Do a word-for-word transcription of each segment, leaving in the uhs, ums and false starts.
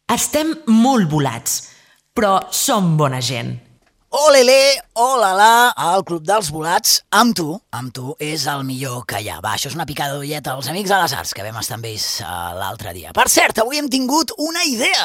Estem molt volats, però som bona gent. Olele, olala, el Club dels Volats, amb tu, amb tu, és el millor que hi ha. Va, això és una picada d'ullet als Amics de les Arts, que vam estar amb ells uh, l'altre dia. Per cert, avui hem tingut una idea.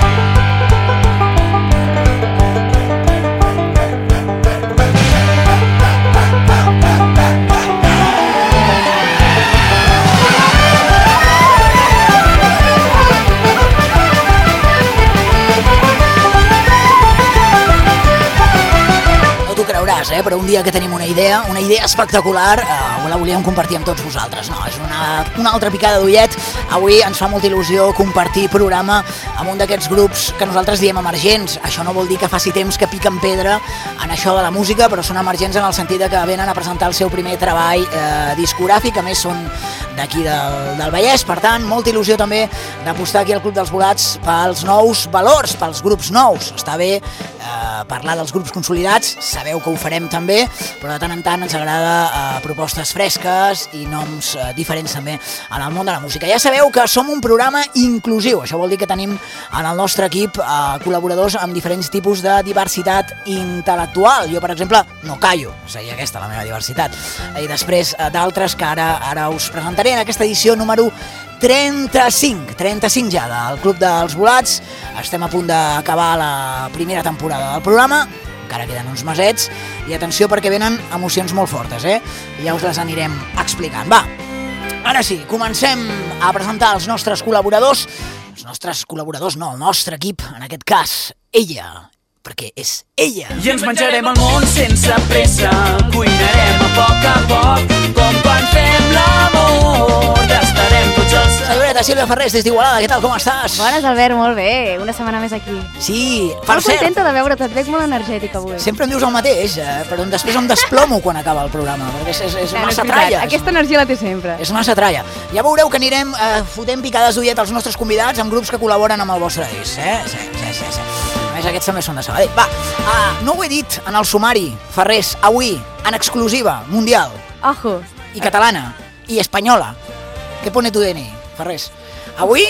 Creuràs, eh? Però un dia que tenim una idea, una idea espectacular, eh, la volíem compartir amb tots vosaltres. No, és una, una altra picada d'ullet. Avui ens fa molta il·lusió compartir programa amb un d'aquests grups que nosaltres diem emergents. Això no vol dir que faci temps que piquen pedra en això de la música, però són emergents en el sentit de que venen a presentar el seu primer treball eh, discogràfic, a més són d'aquí del, del Vallès, per tant, molta il·lusió també d'apostar aquí al Club dels Volats pels nous valors, pels grups nous. Està bé eh, parlar dels grups consolidats, sabeu que ho farem també, però de tant en tant ens agrada eh, propostes fresques i noms eh, diferents també en el món de la música. Ja sabeu que som un programa inclusiu, això vol dir que tenim en el nostre equip eh, col·laboradors amb diferents tipus de diversitat intel·lectual. Jo, per exemple, no callo, seria aquesta la meva diversitat. I després eh, d'altres que ara, ara us presentaré en aquesta edició número trenta-cinc, trenta-cinc ja del Club dels Volats. Estem a punt d'acabar la primera temporada del programa, encara queden uns mesets, i atenció perquè venen emocions molt fortes, eh? Ja us les anirem explicant. Va, ara sí, comencem a presentar els nostres col·laboradors, els nostres col·laboradors no, el nostre equip, en aquest cas, ella, perquè és ella. I ens menjarem el món sense pressa, cuinarem a poc a poc, com quan fem l'amor, tastarem tots els... Senyoreta Sílvia Ferrés, des d'Igualada, què tal, com estàs? Bones, Albert, molt bé, una setmana més aquí. Sí, per molt cert... contenta de veure't, et veig molt energètica avui. Sempre em dius el mateix, eh? Però després em desplomo quan acaba el programa, perquè és, és, és Clar, massa és tralla. Aquesta energia la té sempre. És massa tralla. Ja veureu que anirem eh, fotent picades d'ullet als nostres convidats amb grups que col·laboren amb el vostre disc, eh? Sí, sí, sí, sí. A més, aquests també són de Sabadell. Va, uh, no ho he dit en el sumari, Ferrés, avui, en exclusiva, mundial. Ojo. I catalana, i espanyola. Què pone tu D N I, Ferrés? Avui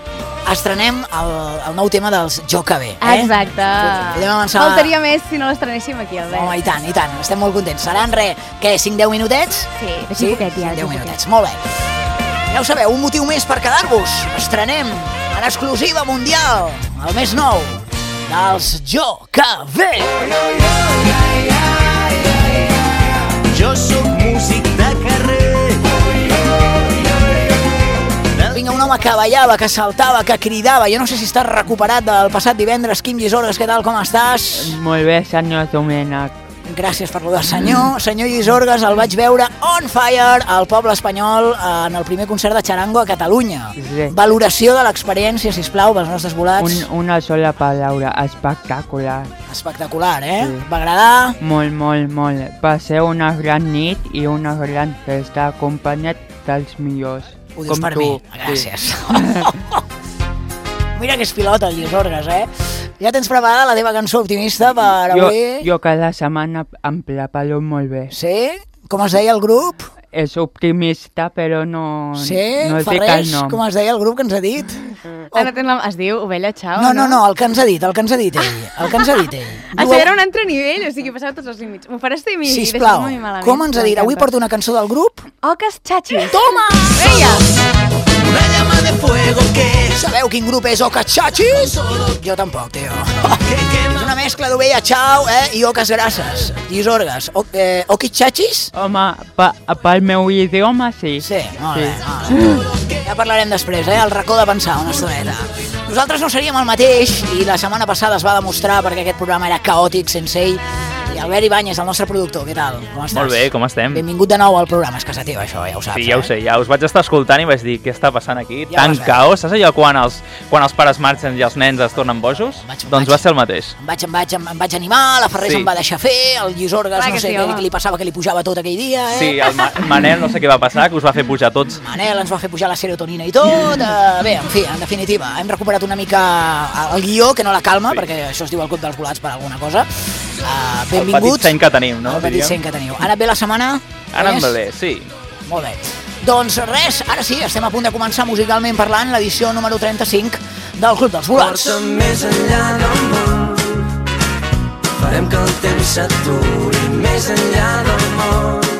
estrenem el, el nou tema dels Jo Que Bé, eh? Exacte. Podem avançar... Faltaria més si no l'estrenéssim aquí, Albert. Home, i tant, i tant, estem molt contents. Seran, re, què, cinc deu minutets? Sí, deixi poquet, ja. deu minutets, molt bé. Ja ho sabeu, un motiu més per quedar-vos. Estrenem en exclusiva mundial el més nou dels Jo Que Bé. Jo sóc músic de carrer. Vinga, un home que ballava, que saltava, que cridava. Jo no sé si estàs recuperat del passat divendres. Quim Llisorgues, què tal, com estàs? Molt bé, senyor Domènech. Gràcies per lo de senyor. Senyor Llisorgues, el vaig veure on fire al poble espanyol en el primer concert de Charango a Catalunya. Sí. Valoració de l'experiència, sisplau, pels nostres volats. Un, una sola paraula, espectacular. Espectacular, eh? Sí. Va agradar? Molt, molt, molt. Va ser una gran nit i una gran festa, acompanyat dels millors. Ho dius com per tu. mi? Gràcies. Sí. Mira que és pilota, el Llisorgues, eh? Ja tens preparada la teva cançó optimista per jo, avui? jo cada setmana em preparo molt bé. Sí? Com es deia el grup? És optimista, però no, Sí? no dic el Ferrés, nom. com es deia el grup que ens ha dit? Ara tens la... Es diu Ovella Chao, No, no, no, el que ens ha dit, el que ens ha dit ell. El que ens ha dit ell. Això era un altre nivell, o sigui, passava tots els límits. M'ho faràs dir a mi? Sisplau, Deixa'm-ho a mi malament. com ens ha dit? Avui porto una cançó del grup? Oques Chachis. Toma! Veia! Una llama de fuego que Sabeu quin grup és Oques Chachis? Jo tampoc, tio. És una mescla d'ovella Chao eh, i Oques Grasses. Llisorgues. O, eh, Oques Chachis? Home, pa, pel meu idioma sí. Sí, molt bé. Molt bé. Ja parlarem després, eh? El racó de pensar una estoneta. Nosaltres no seríem el mateix i la setmana passada es va demostrar perquè aquest programa era caòtic sense ell. I Albert Ibáñez, el nostre productor, què tal? Com estàs? Molt bé, com estem? Benvingut de nou al programa, és casa teva això, ja ho saps. Sí, ja ho sé, ja us vaig estar escoltant i vaig dir què està passant aquí, Ja tant vas veure. caos, saps allò quan els, quan els pares marxen i els nens es tornen bojos? Vaig- doncs vaig- va ser el mateix. Em vaig, em vaig, em, em vaig animar, la Ferrés Sí. em va deixar fer, el Llisorgues Clar no que sé sí, què, home. què li passava, que li pujava tot aquell dia, eh? Sí, el Ma Manel no sé què va passar, que us va fer pujar tots. Manel ens va fer pujar la serotonina i tot. Uh, bé, en fi, en definitiva, hem recuperat una mica el guió, que no la calma, Sí. perquè això es diu el Club dels Volats per alguna cosa. Uh, El benvinguts. petit seny que tenim, no? El petit diríem? seny que teniu. Ha anat bé la setmana? Ha anat Més? molt bé, sí. Molt bé. Doncs res, ara sí, estem a punt de començar musicalment parlant l'edició número trenta-cinc del Club dels Volats. Porta'm més enllà del món, farem que el temps s'aturi més enllà del món.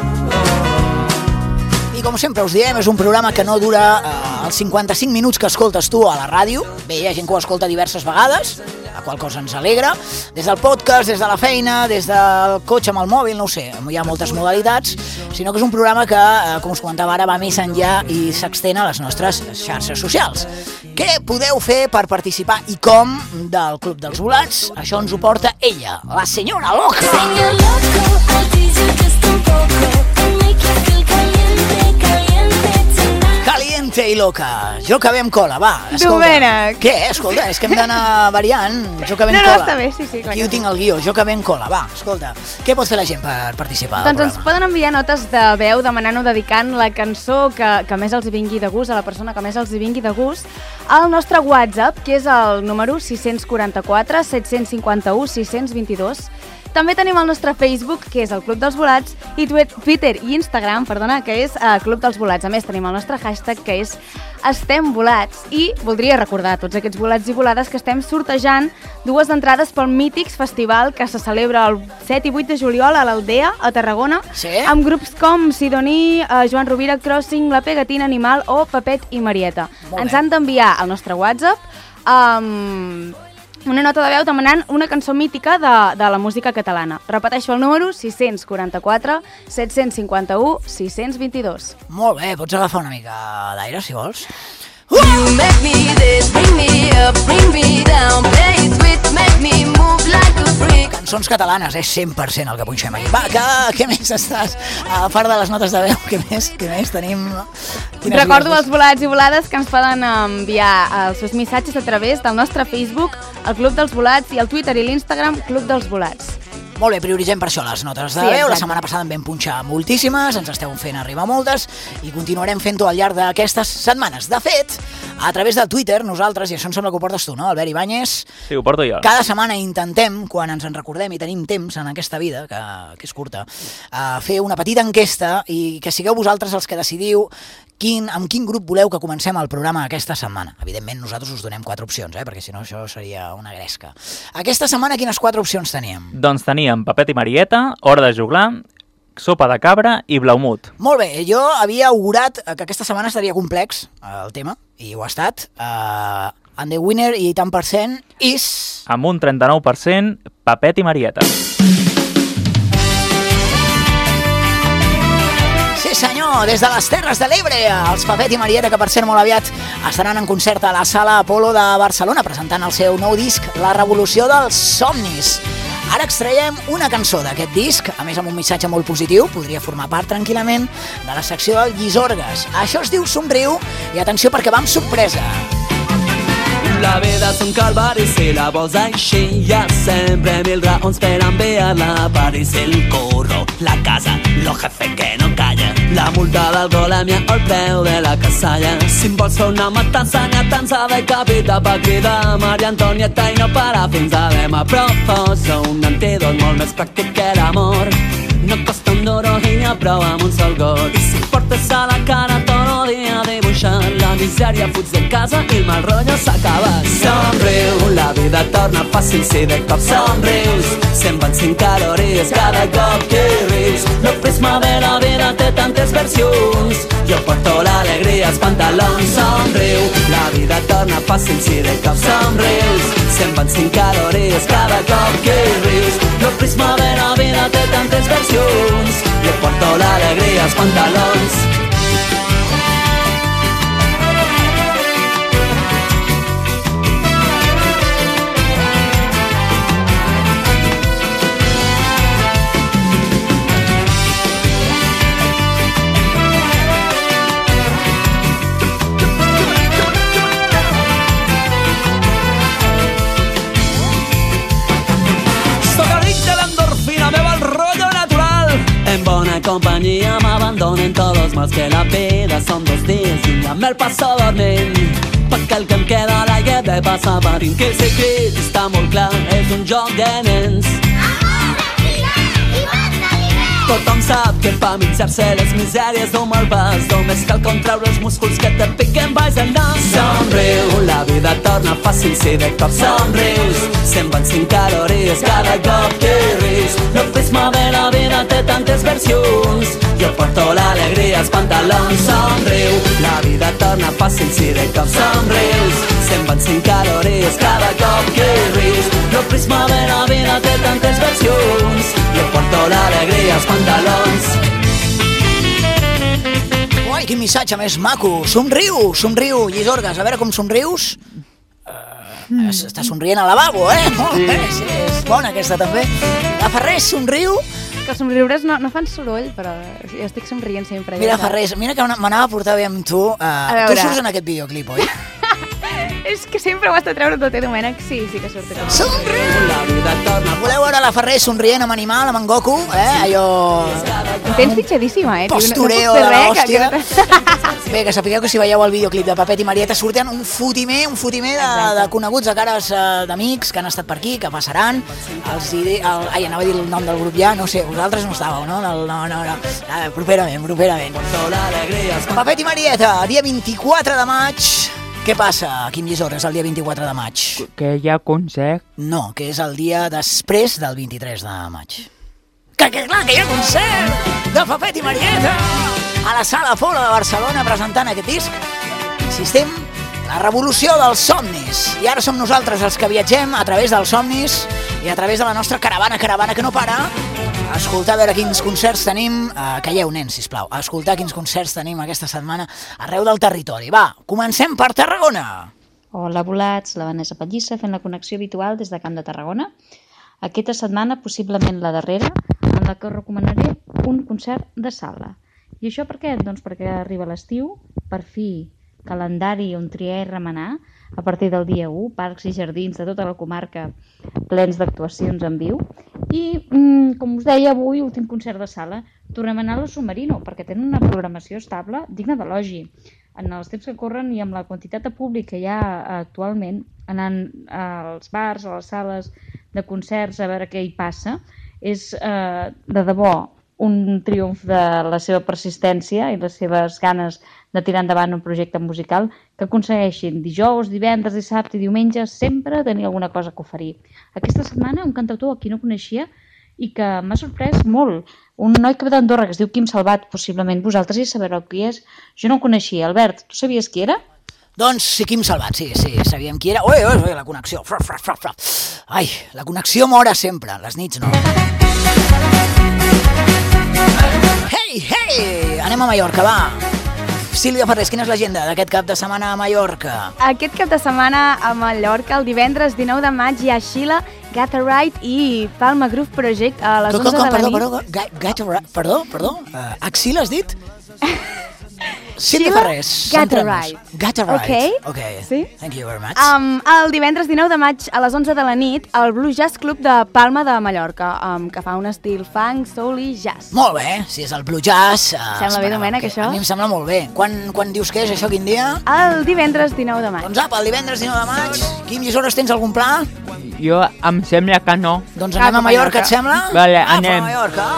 I com sempre us diem, és un programa que no dura eh, els cinquanta-cinc minuts que escoltes tu a la ràdio. Bé, hi ha gent que ho escolta diverses vegades, la qual cosa ens alegra. Des del podcast, des de la feina, des del cotxe amb el mòbil, no ho sé, hi ha moltes modalitats, sinó que és un programa que, eh, com us comentava ara, va més enllà i s'extén a les nostres xarxes socials. Què podeu fer per participar i com del Club dels Volats? Això ens ho porta ella, la senyora Loca. Señor loco, I'll tease you just un poco and make you feel caliente, caliente tonight. Caliente i loca. Jo que ve amb cola, va. Escolta. Domènec. Què? Escolta, és que hem d'anar variant. Jo que ve amb No, no, cola. està bé, sí, sí, clar Aquí que ho sí. tinc al guió. Jo que ve amb cola, va. Escolta, què pot fer la gent per participar del Doncs ens programa? poden enviar notes de veu demanant o dedicant la cançó que, que més els hi vingui de gust, a la persona que més els hi vingui de gust, al nostre WhatsApp, que és el número sis quatre quatre, set cinc u, sis dos dos. També tenim el nostre Facebook, que és el Club dels Volats, i Twitter i Instagram, perdona, que és uh, Club dels Volats. A més, tenim el nostre hashtag, que és Estem Volats. I voldria recordar a tots aquests volats i volades que estem sortejant dues entrades pel Mítics Festival que se celebra el set i vuit de juliol a l'Aldea, a Tarragona, Sí? amb grups com Sidoní, uh, Joan Rovira Crossing, La Pegatina Animal o Pepet i Marieta. Molt Ens bé. han d'enviar al nostre WhatsApp um, una nota de veu demanant una cançó mítica de, de la música catalana. Repeteixo el número, sis quatre quatre, set cinc u, sis dos dos. Molt bé, pots agafar una mica d'aire, si vols. You make me this, bring me up, bring me down, play it sweet, make me move like a freak. Cançons catalanes, és cent per cent el que punxem aquí. Va, que, què més estàs? A part de les notes de veu, què més, què més tenim? Quines Recordo idees els volats i volades que ens poden enviar els seus missatges a través del nostre Facebook, el Club dels Volats, i el Twitter i l'Instagram, Club dels Volats. Molt bé, prioritzem per això les notes de Sí, veu. La exacte. setmana passada en vam punxar moltíssimes, ens esteu fent arribar moltes i continuarem fent-ho al llarg d'aquestes setmanes. De fet, a través del Twitter, nosaltres, i això em sembla que ho portes tu, no, Albert Ibáñez? Sí, ho porto jo. Cada setmana intentem, quan ens en recordem i tenim temps en aquesta vida, que, que és curta, uh, fer una petita enquesta i que sigueu vosaltres els que decidiu quin, amb quin grup voleu que comencem el programa aquesta setmana. Evidentment, nosaltres us donem quatre opcions, eh, perquè si no això seria una gresca. Aquesta setmana quines quatre opcions teníem? Doncs teníem Pepet i Marieta, Hora de Juglar, Sopa de Cabra i Blaumut. Molt bé, jo havia augurat que aquesta setmana estaria complex eh, el tema, i ho ha estat. Uh, and the winner i tant per cent is... Amb un trenta-nou per cent, Pepet i Marieta. Sí senyor, des de les Terres de l'Ebre, els Pepet i Marieta, que per cert molt aviat estaran en concert a la Sala Apolo de Barcelona presentant el seu nou disc, La Revolució dels Somnis. Ara extraiem una cançó d'aquest disc, a més amb un missatge molt positiu, podria formar part tranquil·lament de la secció del Llisorgues. Això es diu Somriu i atenció perquè va amb sorpresa. La vida és un calvari si la vols així. Hi ha sempre mil raons per enviar-la a París. El curro, la casa, lo jefe que no calla, la multa del golèmia o el preu de la casalla. Si em vols fer una matança, n'hi ha tança de capita pa cridar Maria Antonieta i no para fins a demà. Proposo un antídot molt més pràctic que l'amor. No costa un duro i n'hi ha prou amb un sol got. I si portes a la cara tot el dia dibuixant la misèria, fuig de casa i el mal rotllo s'acaba. Somriu, la vida torna fàcil si de cop somrius. Se'n van cinc calories cada cop que rius. El prisma de la vida té tantes versions. Jo porto l'alegria als pantalons. Somriu, la vida torna fàcil si de cop somrius. Se'n van cinc calories cada cop que rius. El prisma de la vida té tantes versions. Jo porto l'alegria als pantalons. En bona compañía me abandonen todos los más que la vida son dos días y ya me el paso dormint perquè el que em queda a l'aire de passar patint que el secret està molt clar, és un joc de nens. Tothom sap que fa mitjar-se les misèries d'un mal pas. Només cal contraure els músculs que te piquen baix el nas. Somriu, la vida torna fàcil si de cop somrius. Se'n van cinc calories cada cop que ris. El prisma de la vida té tantes versions. Jo porto l'alegria als pantalons. Somriu, la vida torna fàcil si de cop somrius. Se'n van cinc calories cada cop que ris. El prisma de la vida té tantes versions. Jo porto l'alegria als pantalons. Uai, quin missatge més maco. Somriu, somriu. Lluís Orgas, a veure com somrius. Uh, està somrient al lavabo, eh? Molt bé, sí, és bona aquesta també. La Ferrés, somriu. Que els somriures no, no fan soroll, però jo estic somrient sempre. Mira, ja Ferrés, mira que m'anava a portar bé amb tu. Uh, tu veure. surts en aquest videoclip, oi? És que sempre ho has de treure tot, eh, Domènec? Sí, sí que surt. Somriu! La vida torna Voleu veure la Ferrés somrient amb animal, amb en Goku? Eh? Allò... Em tens fitxadíssima, eh? tio, Postureo no, de no puc fer res, l'hòstia. que- Bé, que sapigueu que si veieu el videoclip de Papet i Marieta surten un fotimer, un fotimer de, de coneguts, de cares eh, d'amics que han estat per aquí, que passaran. Els diré, el, ai, anava a dir el nom del grup ja, no sé, vosaltres no estàveu, no? No, no, no. no. Ah, properament, properament. Papet i Marieta, dia vint-i-quatre de maig. Què passa, Quim Llisores, el dia vint-i-quatre de maig? Que hi ha concert. No, que és el dia després del vint-i-tres de maig. Que, que clar, que hi ha concert de Papet i Marieta a la Sala Pola de Barcelona presentant aquest disc. Insistim, la revolució dels somnis. I ara som nosaltres els que viatgem a través dels somnis i a través de la nostra caravana, caravana que no para, a escoltar a veure quins concerts tenim. Uh, calleu, nens, sisplau. A escoltar quins concerts tenim aquesta setmana arreu del territori. Va, comencem per Tarragona. Hola, volats, la Vanessa Pallissa fent la connexió habitual des de Camp de Tarragona. Aquesta setmana, possiblement la darrera, en la que us recomanaré un concert de sala. I això per què? Doncs perquè arriba l'estiu, per fi calendari on triar i remenar, a partir del dia u, parcs i jardins de tota la comarca plens d'actuacions en viu. I, mm, com us deia, avui, últim concert de sala, tornem a anar a la Submarino, perquè tenen una programació estable digna d'elogi. En els temps que corren i amb la quantitat de públic que hi ha actualment, anant als bars o a les sales de concerts a veure què hi passa, és eh, de debò un triomf de la seva persistència i les seves ganes de tirar endavant un projecte musical que aconsegueixin dijous, divendres, dissabte i diumenge sempre tenir alguna cosa que oferir. Aquesta setmana un cantautor a qui no coneixia i que m'ha sorprès molt. Un noi que ve d'Andorra que es diu Quim Salvat, possiblement vosaltres ja sabreu qui és. Jo no el coneixia. Albert, tu sabies qui era? Doncs sí, Quim Salvat, sí, sí, sabíem qui era. Ui, ui, ui, la connexió. Fra, fra, fra, fra. Ai, la connexió mora sempre, les nits no. Hey, hey! Anem a Mallorca, va. Sílvia Ferrés, quina és l'agenda d'aquest cap de setmana a Mallorca? Aquest cap de setmana a Mallorca, el divendres dinou de maig, hi ha Sheila, Gatherite i Palma Groove Project a les Com, onze com, de la perdó, nit. perdó, Ga- Gatherite, perdó, perdó, uh, Axil has dit? Sílvia Sheila Ferrés. Gatherite. Gatherite. Ok. Ok. Sí? Thank you very much. Um, el divendres dinou de maig a les onze de la nit al Blue Jazz Club de Palma de Mallorca, um, que fa un estil funk, soul i jazz. Molt bé, si és el Blue Jazz... Uh, Sembla bé, Domènec, això? A mi em sembla molt bé. Quan, quan dius que és això, quin dia? El divendres dinou de maig. Doncs apa, el divendres dinou de maig. Quim Llisores, tens algun pla? Jo em sembla que no. Doncs anem a Mallorca, et sembla? Vale, Apa, anem. a Mallorca.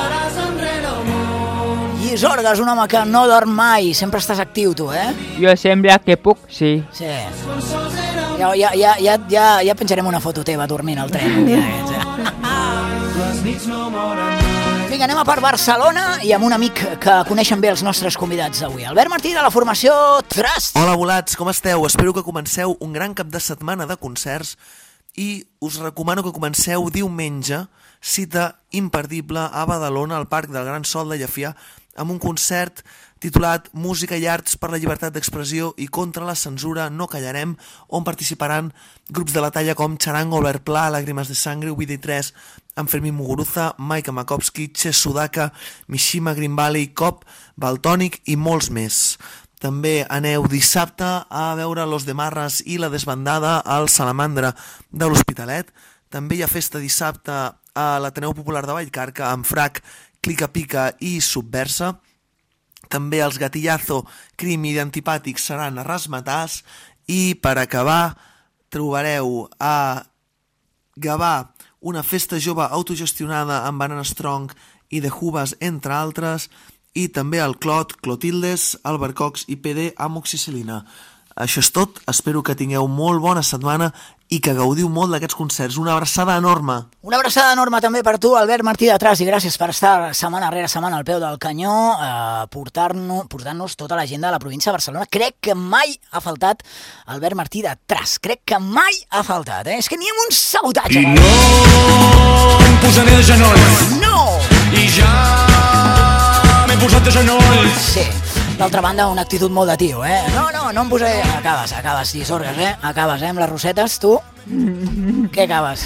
Llisores, un home que no dorm mai, sempre estàs actiu tu, eh? Jo sembla que puc, sí. Sí. Ja, ja, ja, ja, ja, ja penjarem una foto teva dormint al tren. Un dia d'aquests, eh? Vinga, anem a per Barcelona i amb un amic que coneixen bé els nostres convidats d'avui. Albert Martí, de la formació Trust. Hola, volats, com esteu? Espero que comenceu un gran cap de setmana de concerts i us recomano que comenceu diumenge, cita imperdible a Badalona, al Parc del Gran Sol de Llefià, amb un concert titulat Música i Arts per la Llibertat d'Expressió i contra la Censura No Callarem, on participaran grups de la talla com Charango, Albert Pla, Lágrimas de Sangre, U vint i tres, amb Fermín Muguruza, Maika Makowski, Ches Sudaka, Mishima Green Valley, Cop, Valtònic i molts més. També aneu dissabte a veure Los de Marras i la Desbandada al Salamandra de l'Hospitalet. També hi ha festa dissabte a l'Ateneu Popular de Vallcarca amb Frac, Clica Pica i Subversa. També els Gatillazo, Crim i Antipàtics seran a Rasmatàs. I per acabar trobareu a Gavà una festa jove autogestionada amb Banana Strong i The Hubas, entre altres, i també el Clot, Clotildes, Albert Cox i P D Amoxicil·lina. Això és tot, espero que tingueu molt bona setmana i que gaudiu molt d'aquests concerts. Una abraçada enorme. Una abraçada enorme també per tu, Albert Martí de Tras, i gràcies per estar setmana rere setmana al peu del canyó, eh, portant-nos portant-nos tota l'agenda de la província de Barcelona. Crec que mai ha faltat Albert Martí de Tras, crec que mai ha faltat, eh? És que n'hi ha un sabotatge. I no em posaré de genolls. No! I ja m'he posat de genolls. Sí. D'altra banda, una actitud molt de tio, eh? No, no, no em posaré... Acabes, acabes, Llisorgues, eh? Acabes, eh? Amb les rosetes, tu? Què acabes?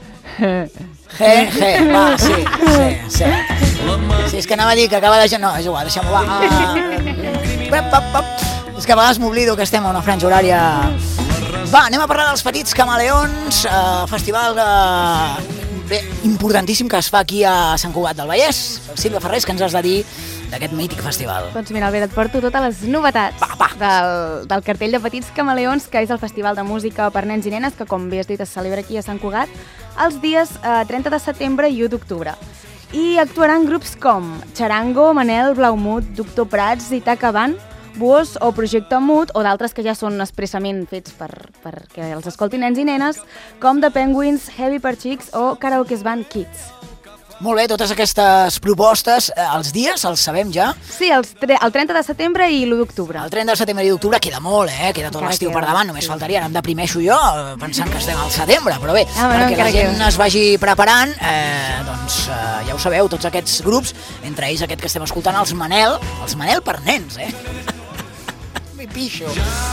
Ge, ge, va, sí, sí, sí. Sí, és que anava a dir que acaba de... No, és igual, deixem-ho, va. Pep, pep, pep. És que a vegades m'oblido que estem a una franja horària... Va, anem a parlar dels Petits Camaleons, eh, festival eh, bé, importantíssim que es fa aquí a Sant Cugat del Vallès. Sílvia Ferrés, que ens has de dir d'aquest mític festival. Doncs mira, Albert, et porto totes les novetats va, va. Del, del cartell de Petits Camaleons, que és el festival de música per nens i nenes, que com bé has dit es celebra aquí a Sant Cugat, els dies eh, trenta de setembre i u d'octubre. I actuaran grups com Charango, Manel, Blaumut, Doctor Prats, Itaca Band, Buos o Projecte Mut, o d'altres que ja són expressament fets per, per que els escoltin nens i nenes, com The Penguins, Heavy per Chicks o Karaoke Band Kids. Molt bé, totes aquestes propostes, eh, els dies els sabem ja? Sí, els tre el trenta de setembre i l'u d'octubre. El trenta de setembre i d'octubre queda molt, eh? Queda tot l'estiu per davant, només sí. faltaria, ara em deprimeixo jo pensant que estem al setembre, però bé, ah, bueno, perquè la gent queda. es vagi preparant, eh, doncs eh, ja ho sabeu, tots aquests grups, entre ells aquest que estem escoltant, els Manel, els Manel per nens, eh? Mi pixo.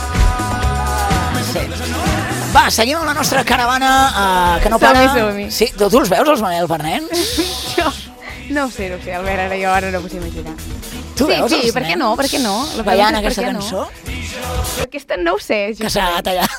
Sí. Va, seguim amb la nostra caravana uh, que no para. Som-hi, som-hi. Sí, tu, tu els veus, els Manel per nens? Jo no ho sé, no ho sé, Albert, ara jo ara no m'ho sé imaginar. Tu sí, veus sí, els per nens? què no, per què no? La ballant és, aquesta per què cançó? No? Aquesta no ho sé. Que s'ha tallat.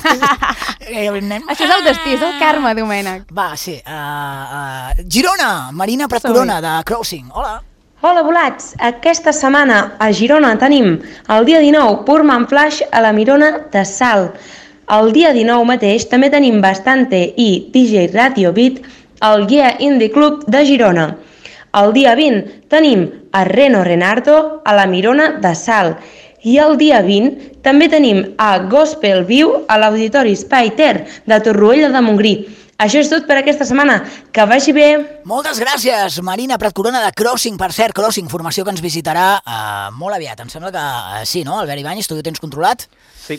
Això és el destí, és el karma, Domènec. Va, sí. Uh, uh, Girona, Marina Prat Corona, de Crossing. Hola. Hola, volats! Aquesta setmana a Girona tenim el dia dinou Purman Flash a la Mirona de Salt. El dia dinou mateix també tenim Bastante i D J Radio Beat al Yeah Indie Club de Girona. El dia vint tenim a Reno Renardo a la Mirona de Salt. I el dia vint també tenim a Gospel View a l'Auditori Espai Ter de Torroella de Montgrí. Això és tot per aquesta setmana. Que vagi bé. Moltes gràcies, Marina Prat Corona de Crossing. Per cert, Crossing, formació que ens visitarà uh, molt aviat. Em sembla que uh, sí, no? Albert Ibáñez, tu ho tens controlat? Sí.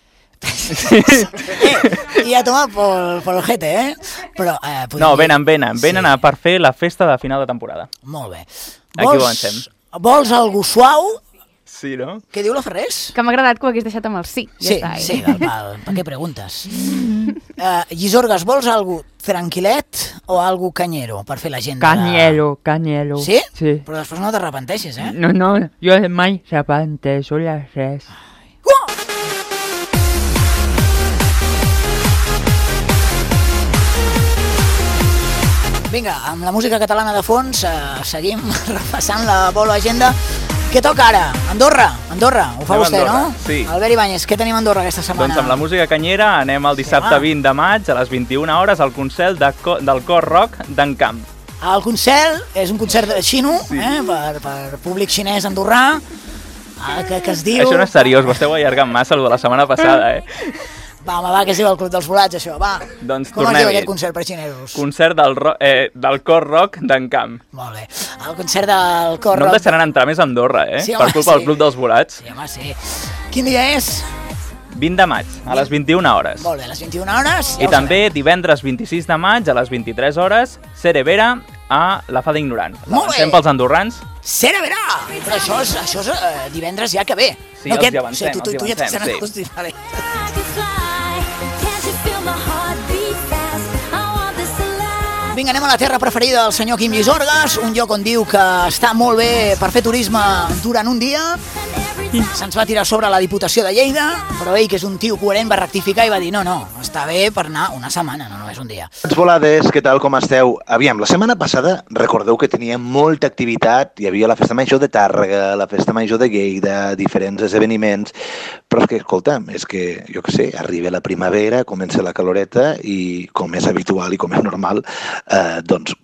eh, I a tomar por, por el ojete, eh? Però, eh no, venen, venen. Venen sí. a per fer la festa de final de temporada. Molt bé. Aquí vols, ho avancem. Vols algú suau? Sí, no? Què diu la Ferrés? Que m'ha agradat que ho hagués deixat amb el sí. Ja sí, està, eh? sí, val, val. Per què preguntes? uh, Llisorgues, vols algú tranquil·let o algú canyero per fer l'agenda? Canyero, de... canyero. Sí? Sí. Però després no t'arrepenteixes, eh? No, no, jo mai s'arrepenteixo les res. Uh! Vinga, amb la música catalana de fons, eh, seguim repassant la Bolo Agenda. Què toca ara? Andorra, Andorra, ho fa anem vostè, Andorra, no? Sí. Albert Ibáñez, què tenim a Andorra aquesta setmana? Doncs amb la música canyera anem el dissabte sí, vint de maig a les vint-i-una hores al concert de co del cor rock d'Encamp. El concert és un concert de xino, sí. eh, per, per públic xinès andorrà, eh, que, que es diu... Això no és seriós, ho esteu allargant massa, el de la setmana passada, eh? Va, home, va, que es diu el Club dels Volats, això, va. Doncs com es diu tornem-hi. aquest concert per xinesos? Concert del, eh, del cor rock d'Encamp. Molt bé. El concert del cor rock... No rock... em deixaran entrar més a Andorra, eh? Sí, per home, culpa sí. del Club dels Volats. Sí, home, sí. Quin dia és? vint de maig, a les vint-i-una hores. Molt bé, a les vint-i-una hores... Ja I també sabem. Divendres vint-i-sis de maig a les vint-i-tres hores, Cerevera a la Fada Ignorant. L'avancem pels andorrans. Cerevera! Però això és, això és uh, divendres ja que ve. Sí, no, els aquest... hi avancem, o sigui, tu, tu, els tu hi ja avancem, t'has sí. vale. Vinga, anem a la terra preferida del senyor Quim Llisorgues, un lloc on diu que està molt bé per fer turisme durant un dia. Se'ns va tirar sobre la Diputació de Lleida, però ell, que és un tio coherent, va rectificar i va dir no, no, està bé per anar una setmana, no només un dia. Doncs volades, què tal, com esteu? Aviam, la setmana passada recordeu que tenia molta activitat, hi havia la Festa Major de Tàrrega, la Festa Major de Lleida, diferents esdeveniments, però és que, escolta, és que, jo què sé, arriba la primavera, comença la caloreta i, com és habitual i com és normal, eh, doncs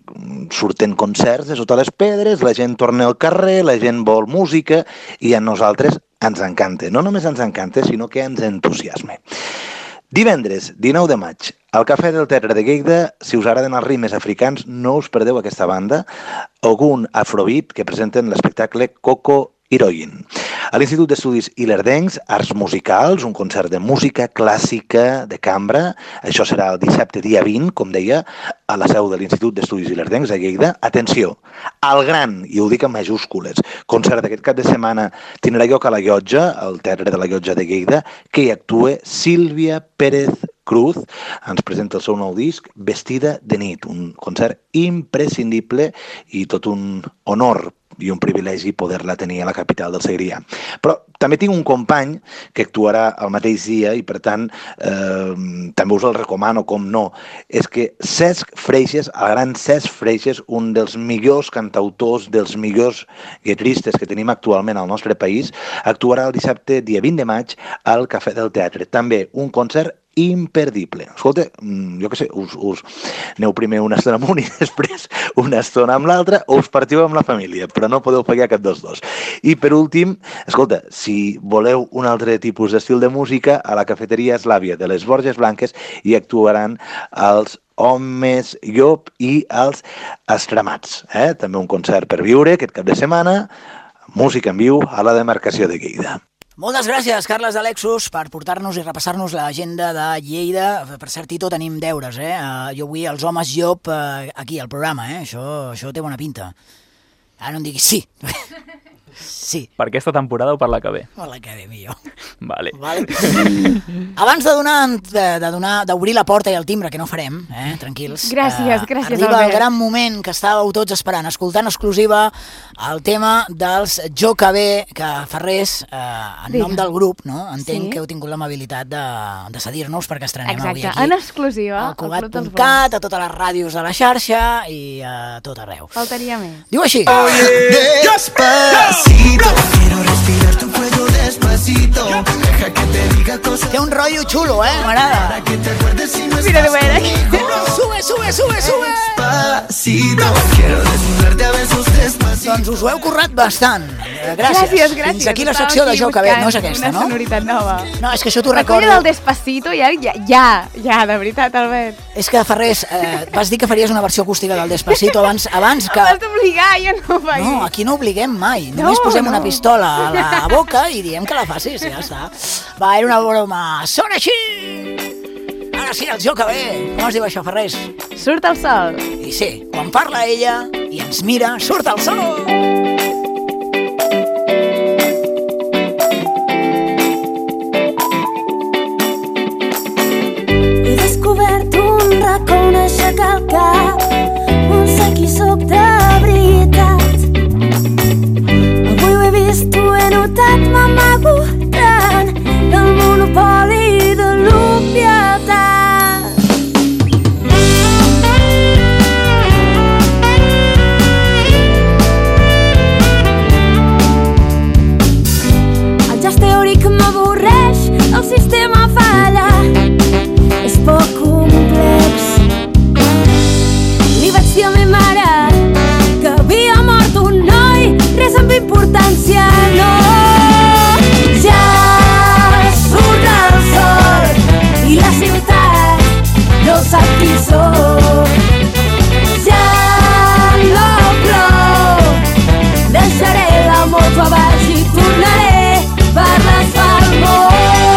surten concerts de sota les pedres, la gent torna al carrer, la gent vol música i a nosaltres ens encanta. No només ens encanta, sinó que ens entusiasma. Divendres, dinou de maig, al Cafè del Teatre de Lleida, si us agraden els ritmes africans, no us perdeu aquesta banda, Ogun Afrobeat, que presenten l'espectacle Coco Heroin. A l'Institut d'Estudis Ilerdencs, Arts Musicals, un concert de música clàssica de cambra. Això serà el dissabte dia vint, com deia, a la seu de l'Institut d'Estudis Ilerdencs a Lleida. Atenció, al gran, i ho dic en majúscules, concert d'aquest cap de setmana tindrà lloc a la Llotja, al Teatre de la Llotja de Lleida, que hi actua Sílvia Pérez Cruz, ens presenta el seu nou disc Vestida de nit, un concert imprescindible i tot un honor i un privilegi poder-la tenir a la capital del Segrià. Però també tinc un company que actuarà el mateix dia i, per tant, eh, també us el recomano, com no. És que Cesc Freixes, el gran Cesc Freixes, un dels millors cantautors, dels millors guitarristes que tenim actualment al nostre país, actuarà el dissabte, dia vint de maig, al Cafè del Teatre. També un concert imperdible. Escolta, jo què sé, us, us aneu primer una estona amunt i després una estona amb l'altra o us partiu amb la família, però no podeu pagar cap dels dos. I per últim, escolta, si voleu un altre tipus d'estil de música, a la cafeteria Eslàvia de les Borges Blanques hi actuaran els Homes Llop i els Estremats. Eh? També un concert per viure aquest cap de setmana, música en viu a la demarcació de Lleida. Moltes gràcies, Carles d'Alexus, per portar-nos i repassar-nos l'agenda de Lleida. Per cert, Tito, tenim deures, eh? Jo vull els homes Llop aquí, al programa, eh? Això, això té bona pinta. Ara no em diguis sí. Sí. Per aquesta temporada o per la que ve? Per la que ve, millor. Vale. Vale. Abans de donar, de, de donar, d'obrir la porta i el timbre, que no farem, eh? Tranquils. Gràcies, gràcies, Arriba Albert. el gran moment que estàveu tots esperant, escoltant exclusiva el tema dels Jo Que Bé, que Ferrés, eh, en Digue. nom del grup, no? Entenc Sí. que heu tingut l'amabilitat de, de cedir-nos perquè estrenem Exacte, avui aquí. en exclusiva, al al Club dels Cugat punt cat, a totes les ràdios de la xarxa i a tot arreu. Faltaria més. Diu així. Despacito, quiero respirar tu cuello despacito. Deja que te diga cosas. Té un rotllo xulo, eh? M'agrada. Para que te acuerdes si no Mira, estás mira. conmigo. Sube, sube, sube, sube. Despacito, quiero desnudarte a besos despacito. Doncs us ho heu currat bastant. Eh, Gràcies. Gràcies, gràcies. Fins aquí la secció de Jo Que Bé. No és aquesta, una no? sonoritat nova. No, és que això t'ho La colla recordo. del Despacito, ja, ja, ja, ja, de veritat, Albert. És que, Ferrés, eh, vas dir que faries una versió acústica del Despacito abans, abans que... Em vas d'obligar, jo no ho faig. No, aquí no obliguem mai. No, Només posem no. una pistola a la boca i diem que la facis i ja està. Va, era una broma. Sona així! Ara sí, el Jo Que Bé. Com es diu això, Ferrés? Surt el sol. I sí, quan parla ella i ens mira, surt el sol! He descobert un racó on aixecar el cap, on sé qui sóc de veritat. Avui ho he vist, ho he notat, m'amago tant del monopoli de l'obvietat. El jazz teòric m'avorreix, el sistema falla, és poc complex. Li vaig dir a ma mare que havia mort un noi, res amb importància, no. Ja surt el sol i la ciutat no sap qui sóc. Ja no plou, deixaré la moto a baix i tornaré per l'asfalt moll.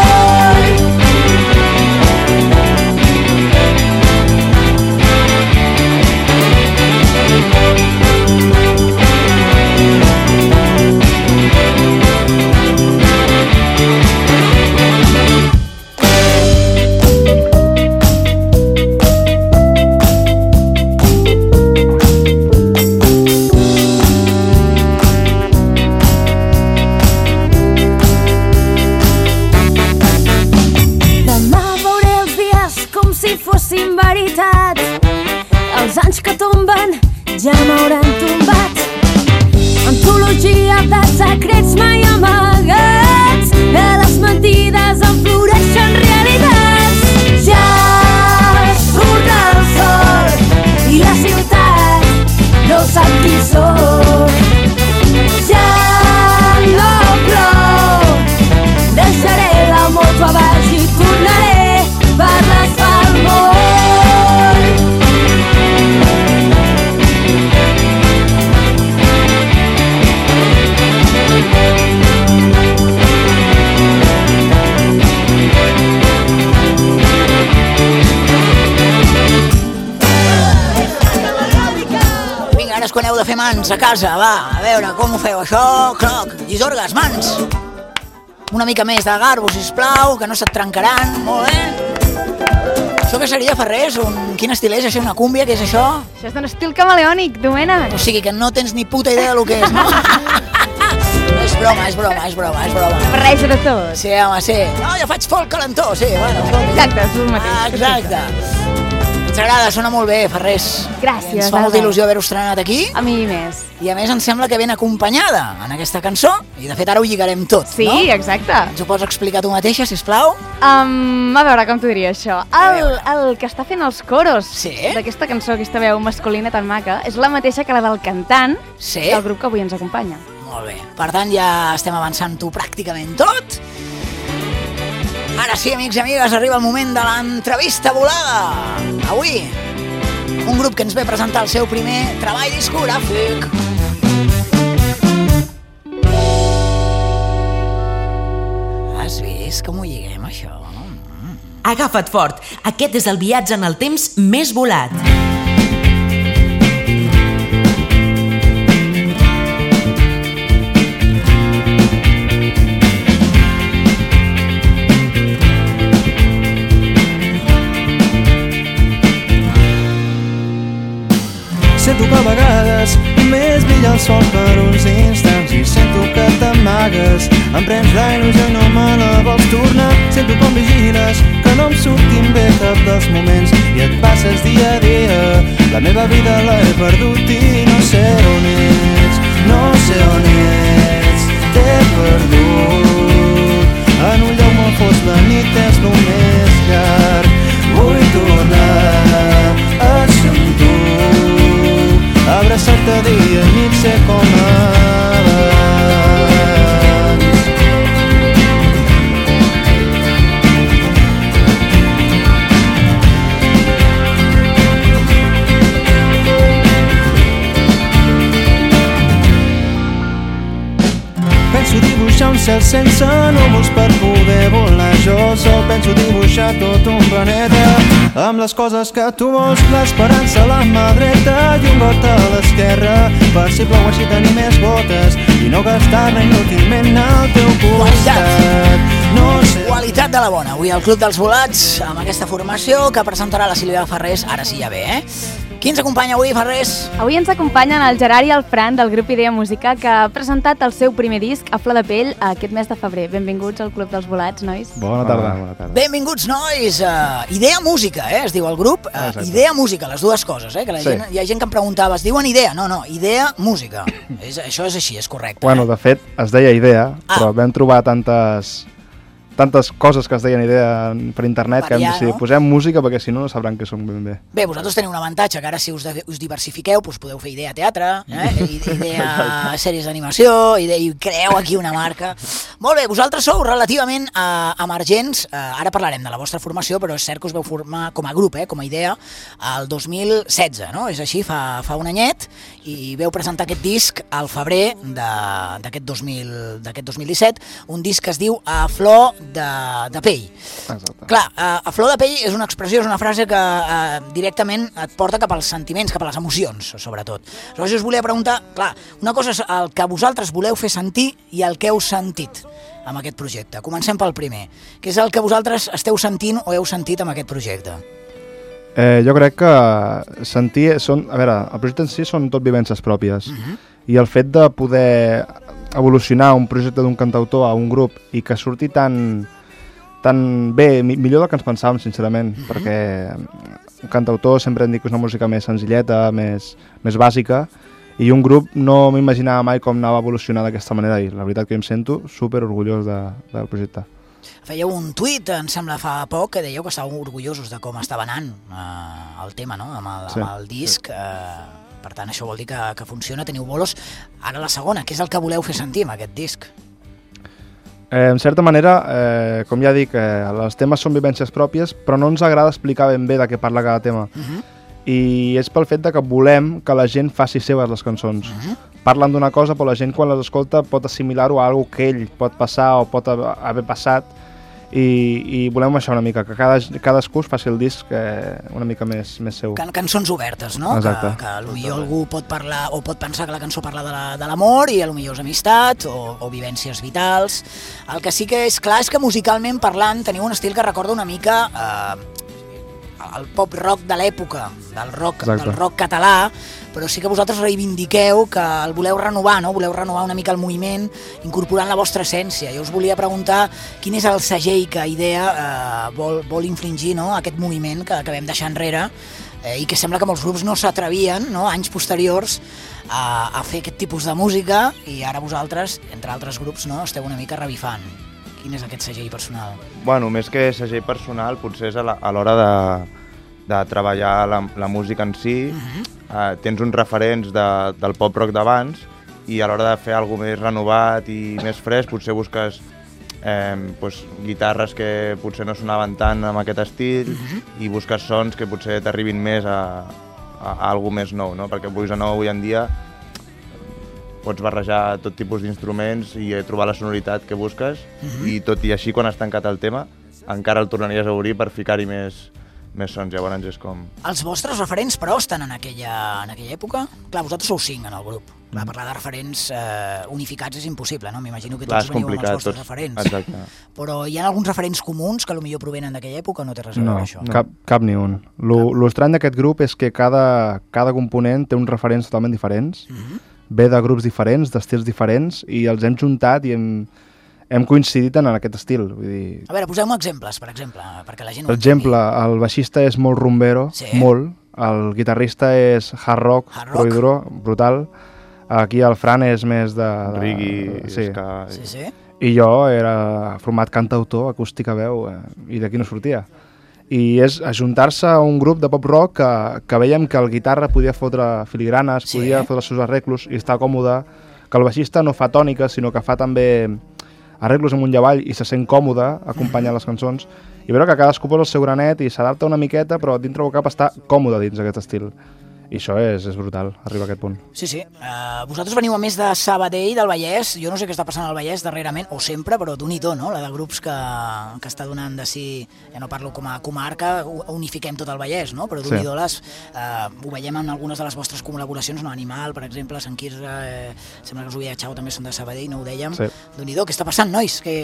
Demà veuré els dies com si fossin veritat. Els anys que tomben ja m'hauran tombat. Antologia de secrets mai amagats, de les mentides en floreixen realitats. Ja surt el sol i la ciutat vosaltres quan heu de fer mans a casa, va, a veure com ho feu això, cloc, llisorgues, mans. Una mica més de garbo, sisplau, que no se't trencaran, molt bé. Això què seria, Ferrés? Un... Quin estil és això? Una cúmbia? Què és això? Això és d'un estil camaleònic, Domènec. O sigui que no tens ni puta idea del que és, no? És broma, és broma, és broma, és broma. Barreja de tot. Sí, home, sí. No, jo faig folk calentó, sí, bueno. Exacte, és el mateix. Ah, exacte. Ens agrada, sona molt bé, Ferrés. Gràcies. Ens fa molta il·lusió haver-ho estrenat aquí. A mi més. I a més ens sembla que ben acompanyada en aquesta cançó. I de fet ara ho lligarem tot, sí, no? Sí, exacte. Ens ho pots explicar tu mateixa, sisplau? Um, a veure, com t'ho diria això? El, el que està fent els coros sí? d'aquesta cançó, aquesta veu masculina tan maca, és la mateixa que la del cantant sí? del grup que avui ens acompanya. Molt bé. Per tant, ja estem avançant-ho pràcticament tot. Ara sí, amics i amigues, arriba el moment de l'entrevista volada. Avui, un grup que ens ve a presentar el seu primer treball discogràfic. Has vist com ho lliguem, això? Mm. Agafa't fort. Aquest és el viatge en el temps més volat. Sento que a vegades només brilla el sol per uns instants i sento que t'amagues, em prens la il·lusió i no me la vols tornar. Sento com vigiles que no em surtin bé cap dels moments i et passes dia a dia. La meva vida l'he perdut i no sé on ets, no sé on ets, t'he perdut. En un lloc molt fosc la nit és el més llarg, vull tornar a ser amb tu. Abraçar-te dia i nit, ser com abans. Penso dibuixar un cel sense núvols per poder volar. Jo sol penso dibuixar tot un planeta amb les coses que tu vols, l'esperança a la mà dreta i un got a l'esquerra per si plou així tenir més gotes i no gastar-ne inútilment al teu costat. No sé... Qualitat de la bona. Avui al Club dels Volats amb aquesta formació que presentarà la Sílvia Ferrés. Ara sí ja ve, eh? Qui ens acompanya avui, Ferrés? Avui ens acompanyen el Gerard i el Fran del grup Idea Música, que ha presentat el seu primer disc a Flor de Pell aquest mes de febrer. Benvinguts al Club dels Volats, nois. Bona tarda. Bona tarda. Benvinguts, nois. Uh, Idea Música, eh? Es diu el grup. Uh, Idea Música, les dues coses, eh? Que la sí. gent, hi ha gent que em preguntava, es diuen Idea? No, no, Idea Música. és, això és així, és correcte. Bueno, eh? de fet, es deia Idea, ah. però vam trobar tantes... tantes coses que es deien idea per internet, Variar, que hem decidit, no? posem música perquè si no no sabran què som ben bé. Bé, vosaltres teniu un avantatge, que ara si us, de, us diversifiqueu doncs podeu fer idea teatre, eh? idea sèries d'animació, idea, i creeu aquí una marca. Molt bé, vosaltres sou relativament eh, emergents, eh, ara parlarem de la vostra formació, però és cert que us veu formar com a grup, eh, com a idea, el dos mil setze, no? És així, fa, fa un anyet, i veu presentar aquest disc al febrer d'aquest dos mil disset, un disc que es diu A Flor de, de Pell. Exacte. Clar, uh, a Flor de Pell és una expressió, és una frase que uh, directament et porta cap als sentiments, cap a les emocions, sobretot. Aleshores, jo us volia preguntar, clar, una cosa és el que vosaltres voleu fer sentir i el que heu sentit amb aquest projecte. Comencem pel primer. Què és el que vosaltres esteu sentint o heu sentit amb aquest projecte? Eh, jo crec que sentir... Són, a veure, el projecte en si són tot vivències pròpies. Uh-huh. I el fet de poder evolucionar un projecte d'un cantautor a un grup i que surti tan, tan bé, millor del que ens pensàvem, sincerament, uh-huh. perquè un cantautor sempre hem dit que és una música més senzilleta, més, més bàsica, i un grup no m'imaginava mai com anava a evolucionar d'aquesta manera, i la veritat que em sento super orgullós de, del projecte. Fèieu un tuit, em sembla, fa poc, que dèieu que estàveu orgullosos de com estava anant eh, el tema, no?, amb el, sí, amb el disc. Sí. Eh, per tant, això vol dir que, que funciona, teniu bolos. Ara la segona, què és el que voleu fer sentir amb aquest disc? Eh, en certa manera, eh, com ja dic, eh, els temes són vivències pròpies, però no ens agrada explicar ben bé de què parla cada tema. Uh-huh. I és pel fet de que volem que la gent faci seves les cançons. Uh-huh. Parlen d'una cosa, però la gent quan les escolta pot assimilar-ho a alguna que ell pot passar o pot haver passat, i, i volem això una mica, que cada, cadascú es faci el disc eh, una mica més, més seu. Can cançons obertes, no? Exacte. Que, que potser algú pot parlar o pot pensar que la cançó parla de la, de l'amor i potser és amistat o, o vivències vitals. El que sí que és clar és que musicalment parlant teniu un estil que recorda una mica eh, el pop rock de l'època, del rock, del rock català, però sí que vosaltres reivindiqueu que el voleu renovar, no? Voleu renovar una mica el moviment incorporant la vostra essència. Jo us volia preguntar quin és el segell que Idea eh, vol, vol infringir, no? Aquest moviment que, que vam deixar enrere eh, i que sembla que molts grups no s'atrevien, no? Anys posteriors a, a fer aquest tipus de música i ara vosaltres, entre altres grups, no? Esteu una mica revifant. Quin és aquest segell personal? Bueno, més que segell personal, potser és a l'hora de, de treballar la, la música en si. Uh-huh. eh, tens uns referents de, del pop-rock d'abans i a l'hora de fer alguna més renovat i més fresc, potser busques eh, pues, guitarres que potser no sonaven tant amb aquest estil uh-huh. i busques sons que potser t'arribin més a, a, a alguna més nou, no? Perquè avui no, avui en dia pots barrejar tot tipus d'instruments i trobar la sonoritat que busques uh-huh. i tot i així quan has tancat el tema encara el tornaries a obrir per ficar-hi més, més sons, llavors és com... Els vostres referents però estan en aquella, en aquella època? Clar, vosaltres sou cinc en el grup. Clar, parlar de referents eh, unificats és impossible, no? M'imagino que tots veniu amb els vostres tots, referents. Exacte. Però hi ha alguns referents comuns que potser provenen d'aquella època o no té res a veure no, això? No, cap, cap ni un. Lo, lo estrany d'aquest grup és que cada, cada component té uns referents totalment diferents. Uh-huh. Ve de grups diferents, d'estils diferents, i els hem juntat i hem, hem coincidit en aquest estil. Vull dir... A veure, poseu-me exemples, per exemple, perquè la gent... Per exemple, el baixista és molt rumbero, sí. molt, el guitarrista és hard rock, hard rock. Duro, brutal, aquí el Fran és més de... de reggae, sí. ska... Sí, sí. I jo era format cantautor, acústica veu, eh, i d'aquí no sortia. I és ajuntar-se a un grup de pop-rock que, que veiem que el guitarra podia fotre filigranes, sí. podia fotre els seus arreglos i estar còmode, que el baixista no fa tòniques, sinó que fa també arreglos amunt i avall i se sent còmode acompanyant les cançons, i veure que cadascú posa el seu granet i s'adapta una miqueta, però dintre del cap està còmode dins aquest estil. I això és, és brutal, arribar a aquest punt. Sí, sí. Uh, vosaltres veniu a més de Sabadell, del Vallès. Jo no sé què està passant al Vallès darrerament, o sempre, però d'un-i-do, no? La de grups que, que està donant de si... Ja no parlo com a comarca, unifiquem tot el Vallès, no? Però d'un-i-do les... Uh, ho veiem en algunes de les vostres col·laboracions, no? Animal, per exemple, Sant Quirze, eh, sembla que els Ovella Xau també són de Sabadell, no ho dèiem. Sí. d'un-i-do, què està passant, nois? Que...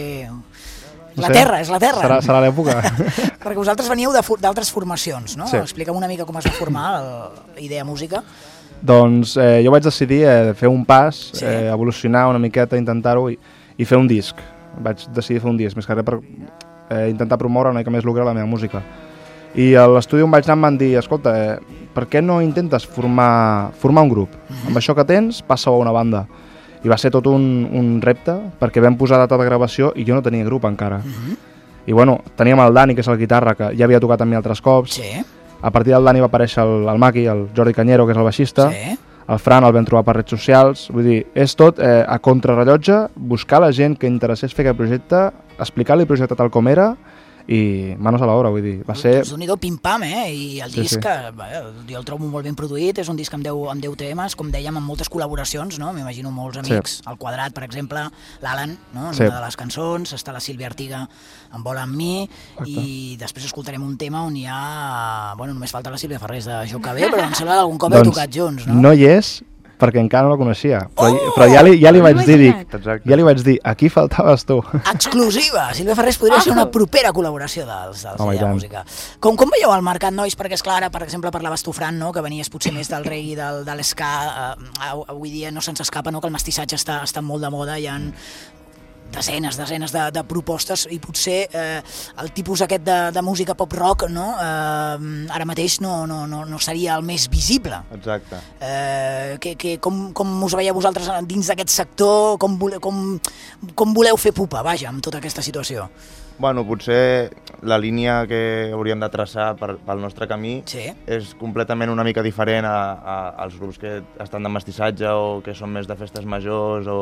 No la sé. terra, és la terra. Serà, serà l'època. Perquè vosaltres veníeu d'altres formacions, no? Sí. Explica'm una mica com es va formar l'Idea Música. Doncs eh, jo vaig decidir eh, fer un pas, Sí. eh, evolucionar una miqueta, intentar-ho i, i fer un disc. Vaig decidir fer un disc, més que res per eh, intentar promoure una mica més lucre la meva música. I a l'estudi on vaig anar em van dir, escolta, eh, per què no intentes formar, formar un grup? Mm-hmm. Amb això que tens, passa a una banda. I va ser tot un, un repte, perquè vam posar data de gravació i jo no tenia grup encara. Mm-hmm. I bueno, teníem el Dani, que és el guitarra, que ja havia tocat amb mi altres cops. Sí. A partir del Dani va aparèixer el, el Maki, el Jordi Cañero, que és el baixista. Sí. El Fran el vam trobar per redes socials. Vull dir, és tot eh, a contrarrellotge, buscar la gent que interessés fer aquest projecte, explicar-li el projecte tal com era, i manos a l'obra, vull dir, va ser... Doncs d'un-i-do pim-pam, eh? I el Sí, disc, sí. que, bé, jo el trobo molt ben produït, és un disc amb deu, amb deu temes, com dèiem, amb moltes col·laboracions, no? M'imagino molts amics, Sí. el Quadrat, per exemple, l'Alan, no? En Sí. una de les cançons, està la Sílvia Artiga amb Vola amb mi, i després escoltarem un tema on hi ha... Bueno, només falta la Sílvia Ferrés de Jo que bé, però em sembla que algun cop heu tocat junts, no? no hi és, perquè encara no la coneixia. Però, Oh! però ja li, ja li No vaig m'ho he dir, dic, Exacte. ja li vaig dir, aquí faltaves tu. Exclusiva! Sílvia Ferrés podria ser una propera col·laboració dels, dels Home, i Idea tant. Música. Com, com veieu el mercat, nois? Perquè, és clar, ara, per exemple, parlaves tu, Fran, no? Que venies potser més del reggae, del, de l'esca. Eh, avui dia no se'ns escapa, no? Que el mestissatge està, està molt de moda, hi ha desenes, desenes de, de propostes i potser eh, el tipus aquest de, de música pop-rock, no? Eh, ara mateix no, no, no, no seria el més visible. Exacte. Eh, que, que, com, com us veieu vosaltres dins d'aquest sector, com, vole, com, com voleu fer pupa, vaja, amb tota aquesta situació? Bueno, potser la línia que hauríem de traçar per, pel nostre camí sí. és completament una mica diferent a, a, als grups que estan de mestissatge o que són més de festes majors, o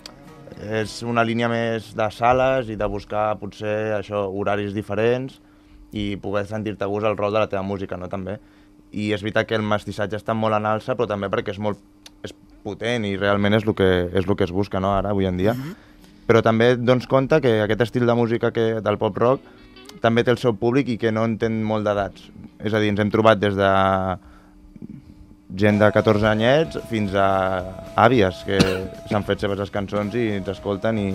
és una línia més de sales i de buscar potser això, horaris diferents i poder sentir-te a gust el rol de la teva música, no? També. I és veritat que el mestissatge està molt en alça, però també perquè és molt és potent i realment és el que, és el que es busca, no? Ara, avui en dia. Mm-hmm. però també et dones compte que aquest estil de música que, del pop-rock també té el seu públic i que no entén molt d'edats. És a dir, ens hem trobat des de gent de catorze anyets fins a àvies que s'han fet seves cançons i ens escolten i...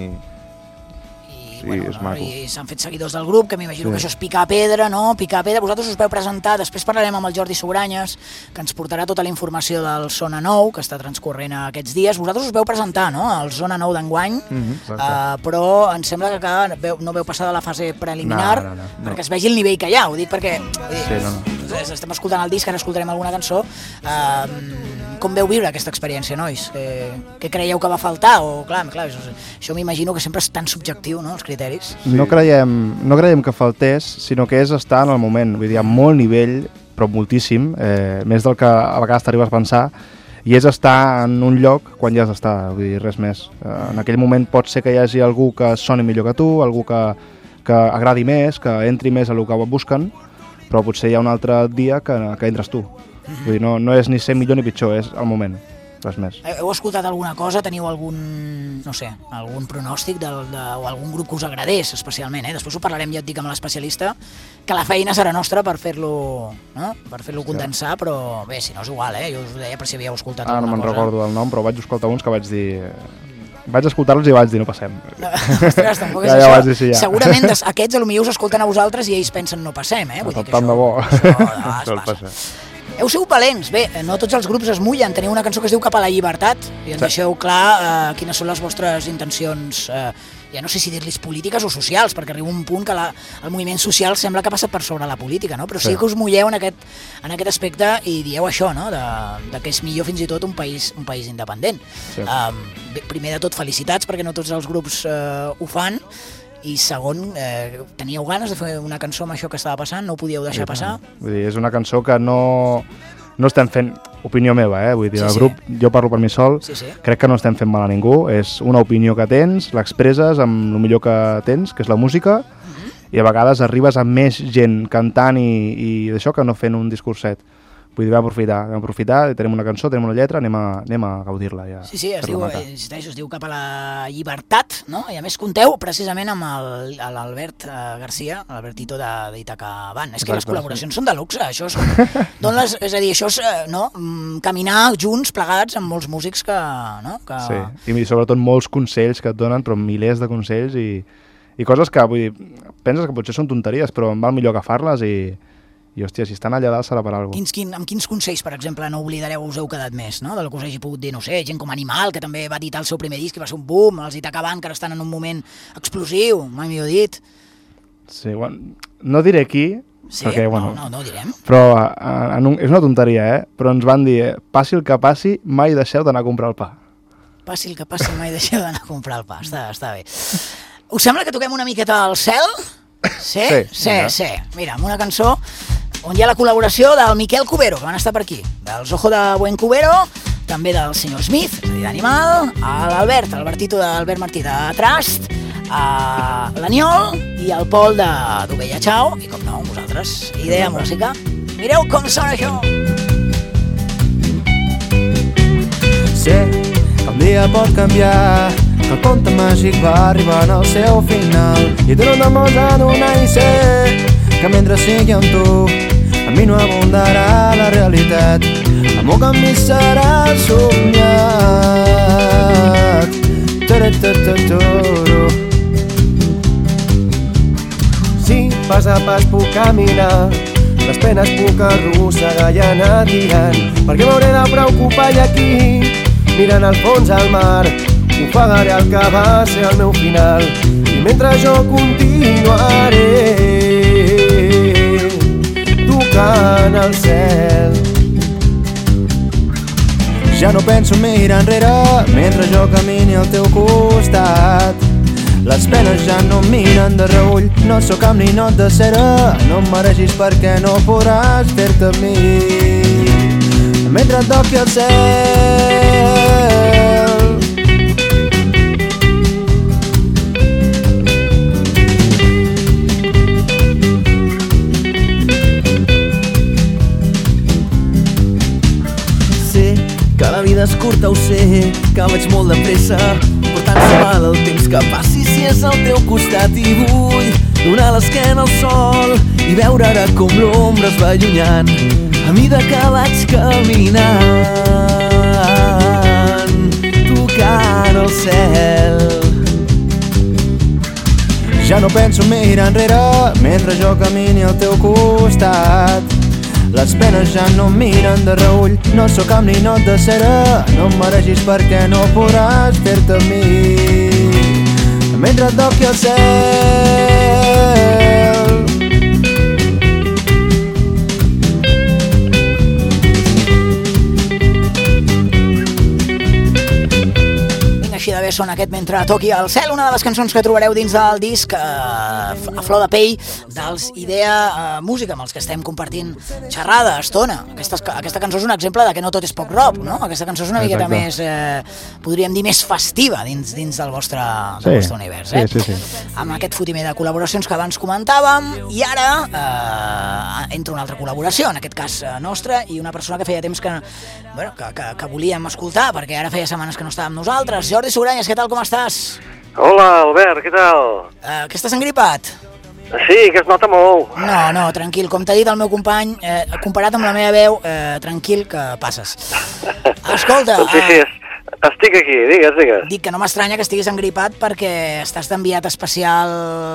I, sí, bueno, és maco. I s'han fet seguidors del grup, que m'imagino Sí. que això és picar pedra, no? Picar pedra. Vosaltres us veu presentar, després parlarem amb el Jordi Sobranyes, que ens portarà tota la informació del Zona nou, que està transcorrent aquests dies. Vosaltres us veu presentar, no?, el Zona nou d'enguany, Mhm, uh, però em sembla que encara veu, no veu passar de la fase preliminar, No, no, no, no. perquè es vegi el nivell que hi ha. Ho dic perquè vull dir, Sí, no, no. estem escoltant el disc, ara escoltarem alguna cançó. Uh, com veu viure aquesta experiència, nois? Què, què creieu que va faltar? O, clar, clar això, això m'imagino que sempre és tan subjectiu, no?, els criteris. No creiem, no creiem que faltés, sinó que és estar en el moment. Vull dir, hi ha molt nivell, però moltíssim, eh, més del que a vegades t'arribes a pensar, i és estar en un lloc quan ja has d'estar, vull dir, res més. Eh, en aquell moment pot ser que hi hagi algú que soni millor que tu, algú que, que agradi més, que entri més a el que busquen, però potser hi ha un altre dia que, que entres tu. Vull dir, no, no és ni ser millor ni pitjor, és el moment, res més. Heu escoltat alguna cosa? Teniu algun, no sé, algun pronòstic del, de, o algun grup que us agradés especialment, eh? Després ho parlarem, ja et dic, amb l'especialista, que la feina serà nostra per fer-lo, no?, per fer-lo condensar, però bé, si no és igual, eh? Jo us ho deia per si havíeu escoltat Ara no alguna me'n cosa. recordo del nom, però vaig escoltar uns que vaig dir... Vaig escoltar-los i vaig dir, no passem. Ostres, tampoc és Ja, ja això. vaig dir, sí, ja. Segurament des, aquests potser us escolten a vosaltres i ells pensen no passem, eh? Vull dir que Tant de això, bo. això Sol es passa. passar. Heu sigut valents, bé, no tots els grups es mullen, teniu una cançó que es diu Cap a la llibertat i ens Sí. deixeu clar eh, quines són les vostres intencions, eh, ja no sé si dir-los polítiques o socials, perquè arriba un punt que la, el moviment social sembla que passa per sobre la política, no? Però sí, Sí. que us mulleu en aquest, en aquest aspecte i dieu això, no?, de, de que és millor fins i tot un país, un país independent. Sí. Um, bé, primer de tot, felicitats, perquè no tots els grups eh, ho fan, i segon, eh, teníeu ganes de fer una cançó amb això que estava passant, no ho podíeu deixar Sí, passar? Vull dir, és una cançó que no, no estem fent, opinió meva, eh? Vull dir, Sí, el sí. grup, jo parlo per mi sol, Sí, sí. crec que no estem fent mal a ningú, és una opinió que tens, l'expresses amb el millor que tens, que és la música, Mhm. i a vegades arribes a més gent cantant i, i d'això que no fent un discurset. Vull dir, vam aprofitar, vam aprofitar, tenim una cançó, tenim una lletra, anem a, anem a gaudir-la ja. Sí, sí, es per diu, rematar. eh, insisteixo, es diu Cap a la llibertat, no? I a més compteu precisament amb el- l'Albert eh, Garcia, l'Albertito de- d'Itaca Band. És que les Exacte, col·laboracions són de luxe, això és, les, és a dir, això és, eh, no? Mm, caminar junts, plegats, amb molts músics que, no? que... Sí, i sobretot molts consells que et donen, però milers de consells i, i coses que, vull dir, penses que potser són tonteries, però em val millor agafar-les i, i, hòstia, si estan allà dalt serà per alguna cosa. Quins, quin, amb quins consells, per exemple, no oblidareu, us heu quedat més, no? Del que us hagi pogut dir, no sé, gent com Animal, que també va editar el seu primer disc, que va ser un boom, els Itaca Band, que ara estan en un moment explosiu, mai millor dit. Sí, bueno, no diré qui, Sí? perquè, bueno, No, no, no ho direm. però eh, en un, és una tonteria, eh? Però ens van dir, eh, passi el que passi, mai deixeu d'anar a comprar el pa. Passi el que passi, mai deixeu d'anar a comprar el pa. Està, està bé. Us sembla que toquem una miqueta al cel? Sí? Sí, Sí, vinga. sí. Mira, amb una cançó on hi ha la col·laboració del Miquel Cubero, que van estar per aquí, dels Ojo de Buen Cubero, també del senyor Smith, és a dir, d'Animal, a l'Albert, l'Albertito d'Albert Martí de Trust, a l'Aniol i el Pol de d'Ovella Chao, i com no, vosaltres, Idea Música. Mireu com sona això! Sé que un dia pot canviar, que el conte màgic va arribant al seu final i tu no te'n vols adonar i sé que mentre sigui amb tu a mi no abundarà la realitat, el meu canvi serà somiat. Taratatatatoro. Si pas a pas puc caminar, les penes puc arrossegar i anar tirant, perquè m'hauré de preocupar i aquí, mirant al fons al mar, ofegaré el que va ser el meu final, i mentre jo continuaré tocant el cel. Ja no penso mirar enrere mentre jo camini al teu costat. Les penes ja no em miren de reull, no sóc amb ninot de cera, no em mereixis perquè no podràs fer-te a mi. Mentre et toqui el cel. Sé que la vida és curta, ho sé, que vaig molt de pressa, però tant se val el temps que passi si és al teu costat i vull donar l'esquena al sol i veure ara com l'ombra es va allunyant a mida que vaig caminant tocant el cel. Ja no penso mirar enrere mentre jo camini al teu costat. Les penes ja no miren de reull, no sóc amb ninot de cera. No em mereixis perquè no podràs fer-te a mi mentre et toqui el cel. Així de bé sona aquest Mentre toqui el cel, una de les cançons que trobareu dins del disc eh, a flor de pell dels Idea eh, Música, amb els que estem compartint xerrada, estona. Aquesta, aquesta cançó és un exemple de que no tot és pop rock, no? Aquesta cançó és una miqueta Exacte. més, eh, podríem dir, més festiva dins, dins del vostre, Sí, del vostre univers. Eh? sí, sí, sí. Amb aquest fotimer de col·laboracions que abans comentàvem, i ara eh, entra una altra col·laboració, en aquest cas eh, nostra, i una persona que feia temps que, bueno, que, que, que volíem escoltar, perquè ara feia setmanes que no estàvem nosaltres. Jordi Sugranyes, què tal, com estàs? Hola, Albert, què tal? Uh, que estàs engripat? Sí, que es nota molt. No, no, tranquil, com t'ha dit el meu company, eh, comparat amb la meva veu, eh, tranquil, que passes. Escolta... Sí, sí, es, estic aquí, digues, digues. Dic que no m'estranya que estiguis engripat perquè estàs d'enviat especial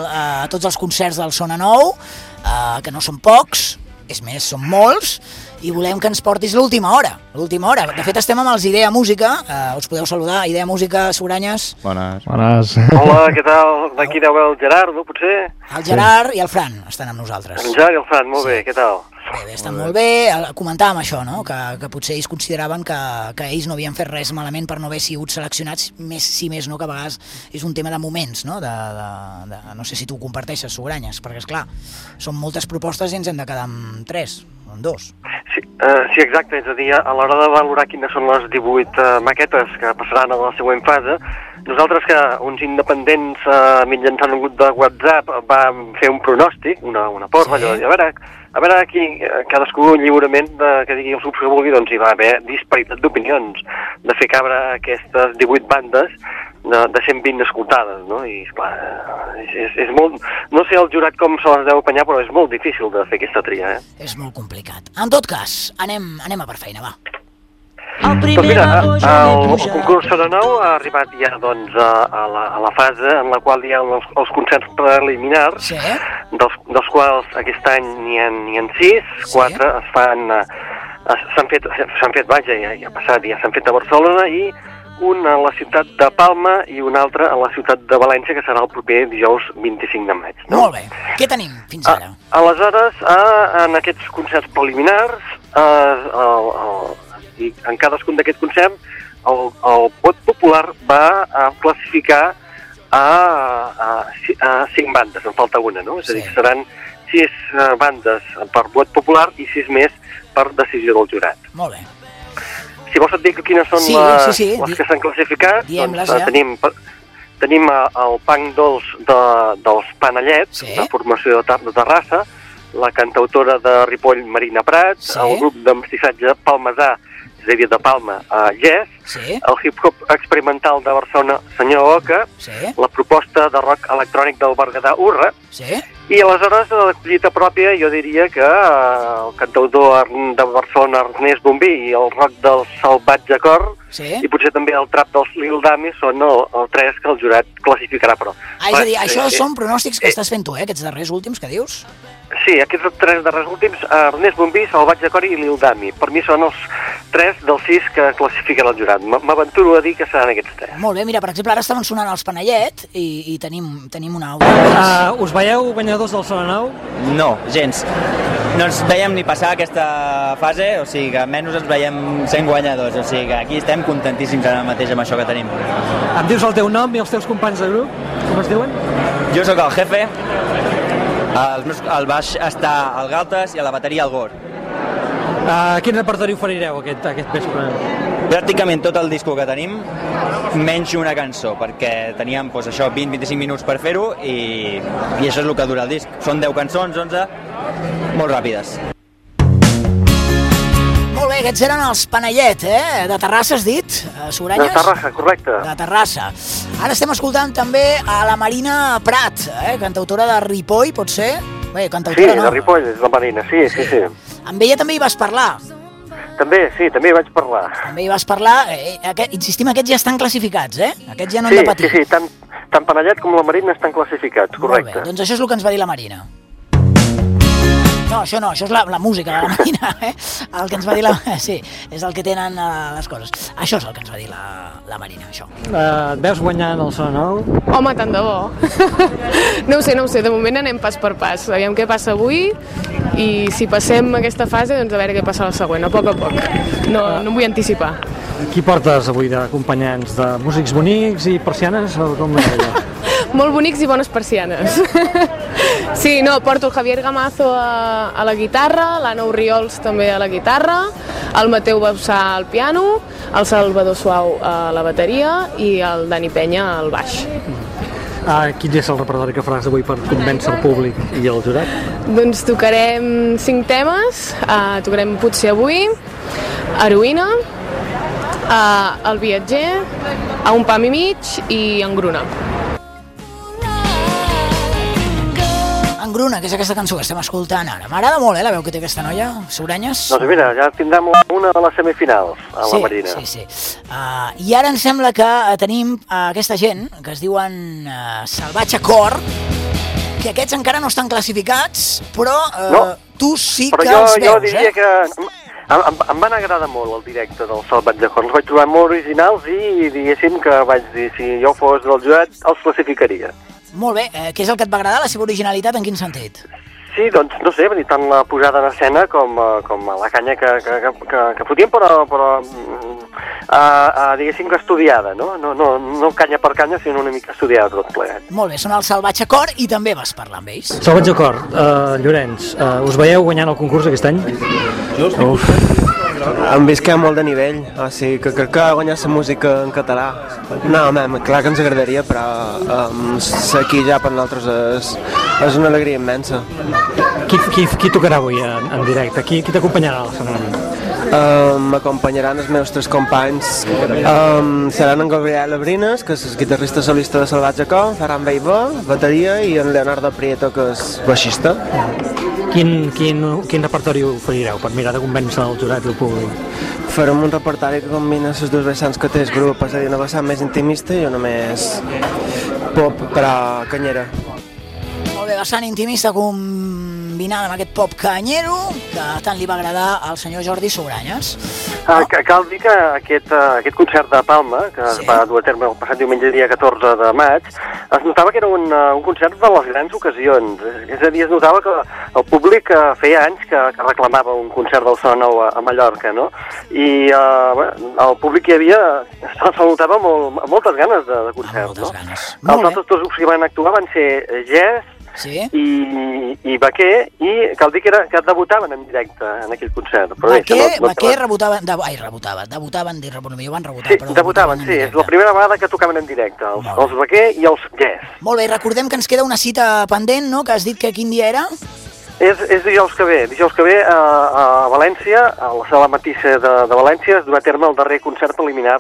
a tots els concerts del Sona Nou, eh, que no són pocs, és més, són molts, i volem que ens portis l'última hora, l'última hora. De fet, estem amb els Idea Música, eh, us podeu saludar, Idea Música, Sugranyes. Bones. Bones. Hola, què tal? D'aquí deu el Gerard, no, potser? El Gerard i el Fran estan amb nosaltres. En Gerard i el Fran, molt bé, què tal? Bé, bé, estan molt bé. Comentàvem això, no? Que, que potser ells consideraven que, que ells no havien fet res malament per no haver sigut seleccionats, més si més no, que a vegades és un tema de moments, no? De, de, de, no sé si tu ho comparteixes, Sugranyes, perquè, esclar, són moltes propostes i ens hem de quedar amb tres, o amb dos. Sí, uh, sí, exacte, és a dir, a l'hora de valorar quines són les divuit uh, maquetes que passaran a la següent fase, nosaltres que uns independents uh, mitjançant un grup de WhatsApp vam fer un pronòstic, una, una porra, sí. allò, a veure, a veure aquí cadascú lliurement de, que digui els grups que vulgui, doncs hi va haver disparitat d'opinions de fer cabre aquestes divuit bandes de, de cent vint escoltades, no? I, esclar, és, és, és molt... No sé el jurat com se les deu apanyar, però és molt difícil de fer aquesta tria, eh? És molt complicat. En tot cas, anem, anem a per feina, va. Doncs mira, el, el concurs Sona Nou ha arribat ja doncs, a, a, la, a la fase en la qual hi ha els, els concerts preliminars, sí. dels, dels quals aquest any n'hi ha, n'hi ha sis, sí. quatre es fan, s'han fet, s'han fet, vaja, ja, ja ha passat, ja s'han fet a Barcelona, i un a la ciutat de Palma i un altre a la ciutat de València, que serà el proper dijous vint-i-cinc de maig. No? Molt bé. Què tenim fins ara? A, aleshores, a, en aquests concerts preliminars, a, a, a, i en cadascun d'aquests concerts el, el vot popular va a classificar a, a, a cinc bandes, en falta una, no? És a dir, que seran sis bandes per vot popular i sis més per decisió del jurat. Molt bé. Si vols et dic quines són sí, les, sí, sí. les que s'han classificat, Diem-les, doncs ja. tenim, tenim el punk dolç de, dels Panellets, sí. de formació de, de Terrassa, la cantautora de Ripoll, Marina Prat, sí. el grup de mestissatge Palmesà, és a dir, de Palma, a Yes, sí. el hip-hop experimental de Barcelona, Senyor Oca, sí. la proposta de rock electrònic del Berguedà, Urra, sí. i aleshores, a la collita pròpia, jo diria que el cantautor de Barcelona, Ernest Bombí, i el rock del Salvatge Cor, sí. i potser també el trap dels Lil Dami són el, el tres que el jurat classificarà, però... Ah, és a dir, això eh, són pronòstics que eh, estàs fent tu, eh, aquests darrers últims que dius? Sí, aquests tres darrers últims, Ernest Bombí, Salvatge Cor i Lil Dami. Per mi són els tres dels sis que classifiquen el jurat. M'aventuro a dir que seran aquests tres. Molt bé, mira, per exemple, ara estaven sonant els Panellet i, i tenim, tenim una àudio. Uh, us veieu guanyadors del Sona Nou? No, gens. No ens veiem ni passar aquesta fase, o sigui que menys ens veiem sent guanyadors, o sigui que aquí estem contentíssims ara mateix amb això que tenim. Em dius el teu nom i els teus companys de grup? Com es diuen? Jo sóc el Jefe, el, meus, el baix està al Galtes i a la bateria al Gor. Uh, quin repertori oferireu aquest, aquest vespre? Pràcticament tot el disco que tenim, menys una cançó, perquè teníem doncs, això vint a vint-i-cinc minuts per fer-ho i, i això és el que dura el disc. Són deu cançons, onze, molt ràpides. Molt bé, aquests eren els Panellet, eh? De Terrassa, has dit? Soranyes? De Terrassa, correcte. De Terrassa. Ara estem escoltant també a la Marina Prat, eh? Cantautora de Ripoll, pot ser? Bé, cantautora sí, no. de Ripoll, és la Marina, sí, sí, sí. Amb ella també hi vas parlar. També, sí, també hi vaig parlar. També hi vas parlar. Eh, aquest, insistim, aquests ja estan classificats, eh? Aquests ja no sí, han de patir. Sí, sí, tant, tant Panellet com la Marina estan classificats, correcte. Molt bé, doncs això és el que ens va dir la Marina. No, això no, això és la, la música de la Marina, eh? El que ens va dir la... Sí, és el que tenen uh, les coses. Això és el que ens va dir la, la Marina, això. Uh, et veus guanyant el Sona Nou? Home, tant de bo. No ho sé, no ho sé, de moment anem pas per pas. Aviam què passa avui i si passem aquesta fase, doncs a veure què passa la següent, a poc a poc. No, no em vull anticipar. Qui portes avui d'acompanyants? De músics bonics i persianes o com és allò? Molt bonics i bones persianes. Sí, no, porto el Javier Gamazo a, a la guitarra, l'Anna Oriols també a la guitarra, el Mateu Bausà al piano, el Salvador Suau a la bateria i el Dani Penya al baix. Ah, quin és el repertori que faràs avui per convèncer el públic i el jurat? Doncs tocarem cinc temes, uh, tocarem potser avui, Heroïna, uh, El viatger, A un pam i mig i Engruna. Engruna, que és aquesta cançó que estem escoltant ara. M'agrada molt, eh, la veu que té aquesta noia, Soranyes. Doncs mira, ja tindrem una de les semifinals a sí, la Marina. Sí, sí, sí. Uh, I ara em sembla que tenim uh, aquesta gent, que es diuen uh, Salvatge Cor, que aquests encara no estan classificats, però uh, no, tu sí però que jo, els veus, jo diria eh? que em, em, em van agradar molt el directe del Salvatge Cor. Els vaig trobar molt originals i diguéssim que vaig dir, si jo fos del jurat, els classificaria. Molt bé, eh, què és el que et va agradar, la seva originalitat, en quin sentit? Sí, doncs, no sé, tant la posada en escena com, com la canya que, que, que, que fotien, però, però uh, uh, diguéssim que estudiada, no? No, no? no canya per canya, sinó una mica estudiada tot plegat. Molt bé, són el Salvatge Cor i també vas parlar amb ells. Salvatge Cor, uh, Llorenç, uh, us veieu guanyant el concurs aquest any? Uf. Hem vist que hi ha molt de nivell, o sigui, que crec que guanyar la música en català. No, home, clar que ens agradaria, però um, ser aquí ja per nosaltres és, és una alegria immensa. Qui, qui, qui tocarà avui en, en directe? Qui, qui t'acompanyarà a l'escenari? Um, M'acompanyaran els meus tres companys. Um, seran en Gabriel Abrines, que és el guitarrista solista de Salvatge Cor, Ferran Beibó, bateria, i en Leonardo Prieto, que és baixista. Quin, quin, quin repertori oferireu per mirar de convèncer el jurat i el públic? Farem un repertori que combina les dues vessants que té el grup, és a dir, una vessant més intimista i una més pop, però canyera. Molt bé, vessant intimista combinada amb aquest pop canyero que tant li va agradar al senyor Jordi Soranyes. Ah, cal dir que aquest, uh, aquest concert de Palma, que sí. es va dur a terme el passat diumenge dia catorze de maig, es notava que era un, uh, un concert de les grans ocasions. És a dir, es notava que el públic uh, feia anys que, que reclamava un concert del Sona Nou a, a Mallorca, no? I uh, bueno, el públic hi havia, se'l notava molt, moltes ganes de, de concert, moltes no? Ganes. Els altres dos grups que van actuar van ser Jazz, sí. i, i Baquer, i cal dir que, era, que debutaven en directe en aquell concert. Però Baquer, no, no Baquer rebutaven, de, ai, rebutaven, debutaven, dir, jo van rebutar, sí, però debutaven, sí, és la primera vegada que tocaven en directe, els, els Baquer i els Jazz. Molt bé, recordem que ens queda una cita pendent, no?, que has dit que quin dia era? És, és dijous que ve, dijous que ve a, a València, a la sala Matisse de, de València, es durà a terme el darrer concert preliminar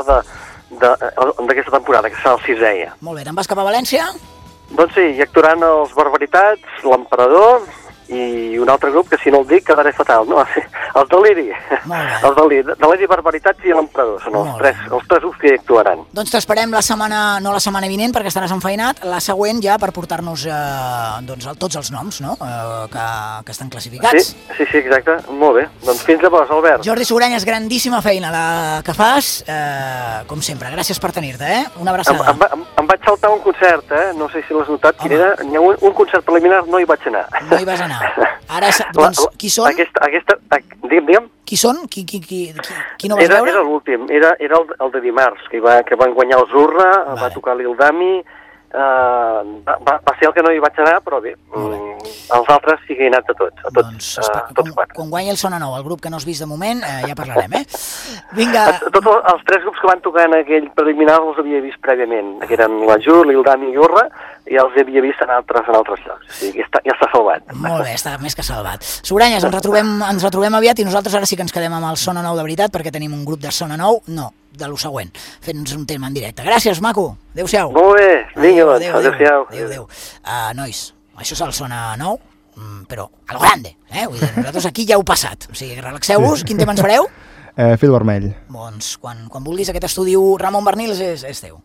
d'aquesta temporada, que serà el sisè. Molt bé, te'n vas cap a València? Doncs sí, hi actuaran els Barbaritats, l'Emperador i un altre grup que si no el dic quedaré fatal, no? Els Deliri. Els Deliri, Deliri, Barbaritats i l'Emperador, són els tres, els tres grups que hi actuaran. Doncs t'esperem la setmana, no la setmana vinent perquè estaràs enfeinat, la següent ja per portar-nos eh, doncs, tots els noms, no?, eh, que, que estan classificats. Sí, sí, sí, exacte, molt bé. Doncs fins llavors, Albert. Jordi Soranyes, grandíssima feina la que fas, eh, com sempre, gràcies per tenir-te, eh? Una abraçada. Em, em, em vaig saltar un concert, eh? No sé si l'has notat, quin era, un, un concert preliminar no hi vaig anar. No hi vas anar. Ara, doncs, la, la, qui són? Aquesta, aquesta, digue'm, digue'm. Qui són? Qui, qui, qui, qui, qui no vas era, veure? Era l'últim, era, era el, el de dimarts, que, va, que van guanyar el Zurra, vale. Va tocar l'Ildami, Uh, va, va ser el que no hi vaig anar, però bé, mm, els altres sí que he anat a tots, a tots, doncs, uh, a tots quatre. Quan guanyi el Sona Nou, el grup que no has vist de moment, eh, ja parlarem, eh? Vinga. Tots els tres grups que van tocar en aquell preliminar els havia vist prèviament, que eren la Jur, l'Ildami i Urra, i els havia vist en altres, en altres llocs. O sigui, ja està, ja està salvat. Molt bé, està més que salvat. Sugranyes, ens retrobem, ens retrobem aviat i nosaltres ara sí que ens quedem amb el Sona Nou de veritat, perquè tenim un grup de Sona Nou, no, de lo següent, fent-nos un tema en directe. Gràcies, maco. Adéu-siau. Molt bé, vinga, doncs, adéu-siau. Adéu, adéu. Uh, nois, això és el Sona Nou, però a lo grande, eh? Vull dir, nosaltres aquí ja heu passat. O sigui, relaxeu-vos, quin tema ens fareu? Eh, fil vermell. Doncs quan, quan vulguis aquest estudi Ramon Bernils és, és teu.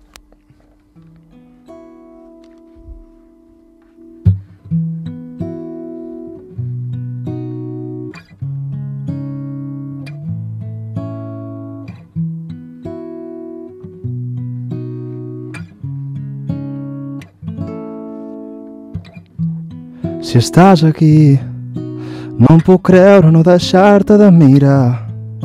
Si estàs aquí, no em puc creure no deixar-te de mirar.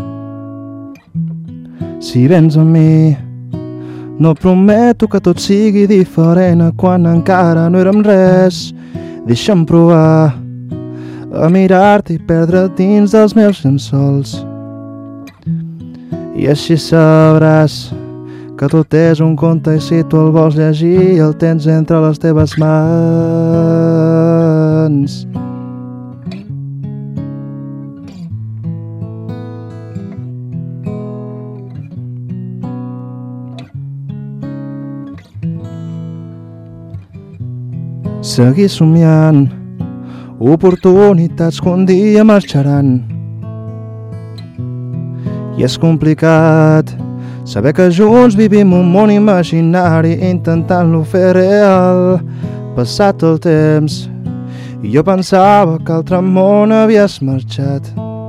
Si vens a mi, no prometo que tot sigui diferent a quan encara no érem res. Deixa'm provar a mirar-te i perdre't dins dels meus llençols. I així sabràs que tot és un conte i si tu el vols llegir el tens entre les teves mans. Seguir somiant oportunitats que un dia marxaran. I és complicat saber que junts vivim un món imaginari intentant-lo fer real. Passat el temps i jo pensava que altre món havies marxat.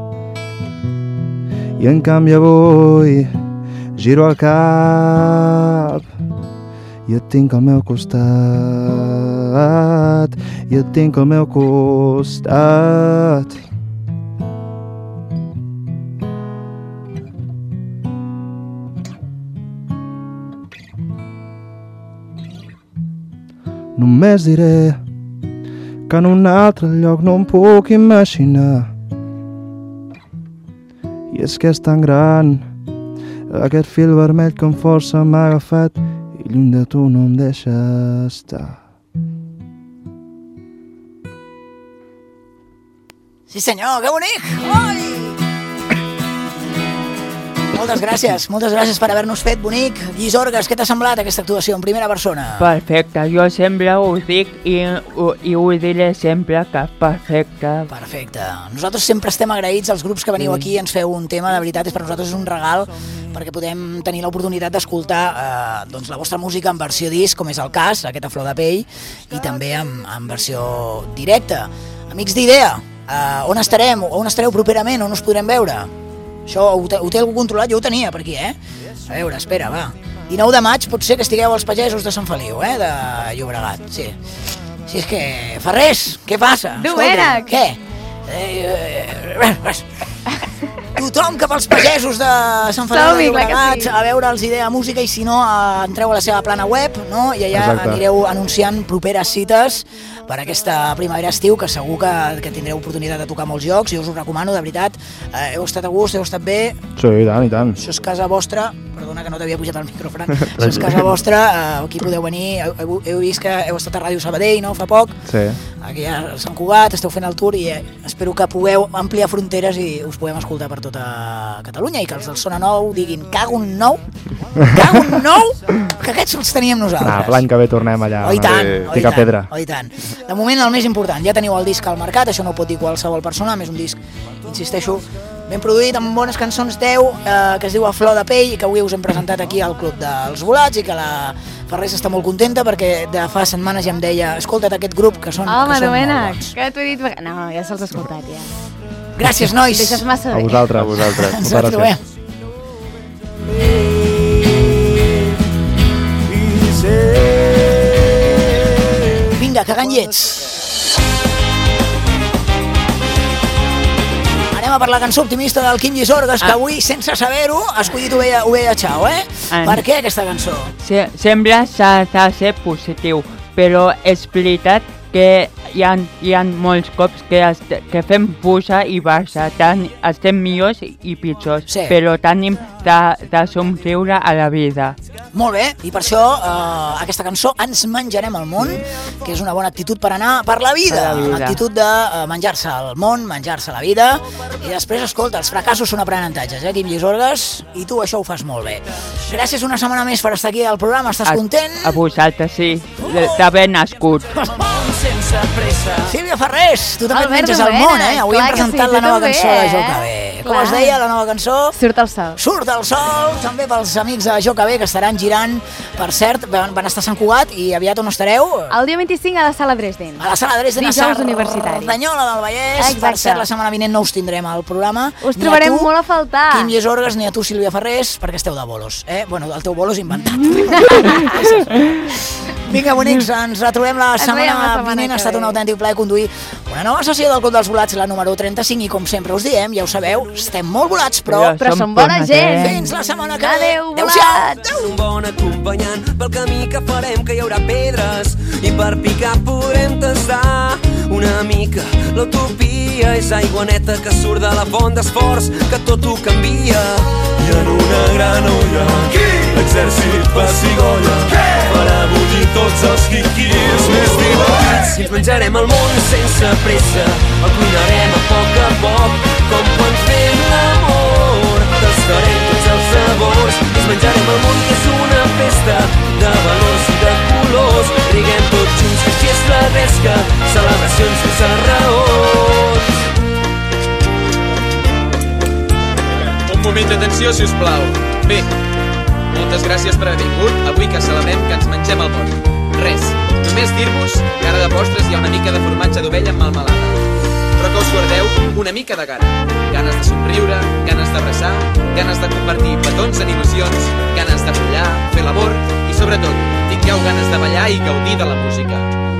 I en canvi avui giro el cap i et tinc al meu costat, i et tinc al meu costat. Només diré que en un altre lloc no em puc imaginar. I és que és tan gran aquest fil vermell que amb força m'ha agafat i lluny de tu no em deixa estar. Sí senyor, que bonic! Oi! Moltes gràcies, moltes gràcies per haver-nos fet bonic. Lluís Orgas, què t'ha semblat aquesta actuació en primera persona? Perfecte, jo sempre ho dic i, i ho diré sempre que és perfecte. Perfecte. Nosaltres sempre estem agraïts als grups que veniu aquí i ens feu un tema, de veritat, és per nosaltres és un regal perquè podem tenir l'oportunitat d'escoltar eh, doncs la vostra música en versió disc, com és el cas, aquesta Flor de Pell, i també en, en versió directa. Amics d'Idea, eh, on estarem? On estareu properament? On us podrem veure? Això ho, te, ho té algú controlat? Jo ho tenia per aquí, eh? A veure, espera, va. dinou de maig pot ser que estigueu als Pagesos de Sant Feliu, eh? De Llobregat, sí. Si és que... Ferrés, què passa? Domènec! Què? Eh, eh, tothom cap als Pagesos de Sant Feliu de Llobregat sí. A veure'ls Idea Música i si no entreu a la seva plana web, no? I allà Exacte. Anireu anunciant properes cites per aquesta primavera-estiu, que segur que, que tindreu oportunitat de tocar molts llocs i us ho recomano, de veritat. Eh, heu estat a gust, heu estat bé. Sí, i tant, i tant. Això és casa vostra, perdona que no t'havia pujat el micròfon, això és casa vostra, eh, aquí podeu venir, heu, heu vist que heu estat a Ràdio Sabadell, no?, fa poc. Sí. Aquí a Sant Cugat, esteu fent el tour i eh, espero que pugueu ampliar fronteres i us puguem escoltar per tota Catalunya i que els del Sona Nou diguin cago un nou, cago un nou, que aquests els teníem nosaltres. Ah, l'any que ve tornem allà. Oh, i tant, oh, i tant, pedra. oh, i tant. De moment el més important, ja teniu el disc al mercat, això no ho pot dir qualsevol persona, més un disc, insisteixo, ben produït, amb bones cançons teu, eh, que es diu A Flor de Pell i que avui us hem presentat aquí al Club dels Volats i que la Ferrés està molt contenta perquè de fa setmanes ja em deia escolta't aquest grup que són, Home, que són Domènec, molt bons. que t'ho he dit... No, ja se'ls ha escoltat, ja. Gràcies, nois. Deixes massa bé. A vosaltres. A vosaltres. Ens retrobem. Vinga, cagant llets. Anem a per la cançó optimista del Quim Llisorgues, que avui, sense saber-ho, ha escollit Ovella, Ovella Chao, eh? Ah. Per què aquesta cançó? Se, sempre s'ha de ser positiu, però és veritat que hi ha, hi ha molts cops que, est, que fem puja i baixa, tant estem millors i pitjors, Sí. però tenim de, de somriure a la vida. Molt bé, i per això eh, aquesta cançó, Ens menjarem el món, que és una bona actitud per anar per la vida, Per la vida. una actitud de eh, menjar-se el món, menjar-se la vida, i després, escolta, els fracassos són aprenentatges, eh, Quim Llisorgues, i tu això ho fas molt bé. Gràcies una setmana més per estar aquí al programa, estàs A, content? a vosaltres, sí, de- d'haver nascut. sense pressa. Sílvia Ferrés, tu també et Albert menges el Domènech, món, eh? Avui clar hem que presentat sí, la tu nova també, cançó de Jo eh? Cabé. Com Clar. es deia la nova cançó? Surt el sol. Surt el sol, també pels amics de Jo Cabé, que estaran girant, per cert, van, van estar a Sant Cugat i aviat on estareu? El dia vint-i-cinc a la sala Dresden. A la sala Dresden, a Dijous universitari. Cerdanyola del Vallès. Exacte. Per cert, la setmana vinent no us tindrem al programa. Us Ni a trobarem tu, molt a faltar. Quim Llisorgues, ni a tu, Sílvia Ferrés, perquè esteu de bolos. Eh? Bueno, el teu bolo és inventat. Vinga, bonics, ens retrobem la Ens veiem la setmana setmana vinent. que Ha estat ve. un autèntic plaer conduir una nova sessió del Cop dels Volats, la número trenta-cinc, i com sempre us diem, ja ho sabeu, estem molt volats, però... Però Però som som bona gent. Fins la setmana que ve. Adéu, Adéu-siau. Adéu. Un bon acompanyant pel camí que farem, que hi haurà pedres i per picar podrem tastar una mica. L'utopia és aigua neta que surt de la font d'esforç, que tot ho canvia. I en una gran olla l'exèrcit pessigolles farà bullir tots els quiquis més divertits. I ens menjarem el món sense pressa, el cuinarem a poc a poc, com quan fem l'amor. Tastarem tots els sabors, ens menjarem el món, que és una festa de valors i de colors. Riguem tots junts, que així és la gresca, celebracions sense raons. Un moment d'atenció, si us plau. Bé, moltes gràcies per haver vingut avui que celebrem que ens mengem el món. Res, només dir-vos que ara de postres hi ha una mica de formatge d'ovella amb melmelada. Però que us guardeu una mica de gana. Ganes de somriure, ganes d'abraçar, ganes de convertir petons en il·lusions, ganes de follar, fer l'amor i, sobretot, tingueu ganes de ballar i gaudir de la música.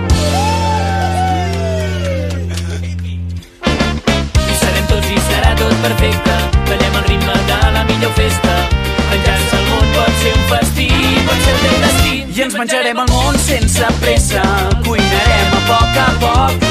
I serem tots i serà tot perfecte, ballem al ritme de la millor festa. Menjar-se el món pot ser un festí, pot ser el teu destí. I ens menjarem el món sense pressa, cuinarem a poc a poc,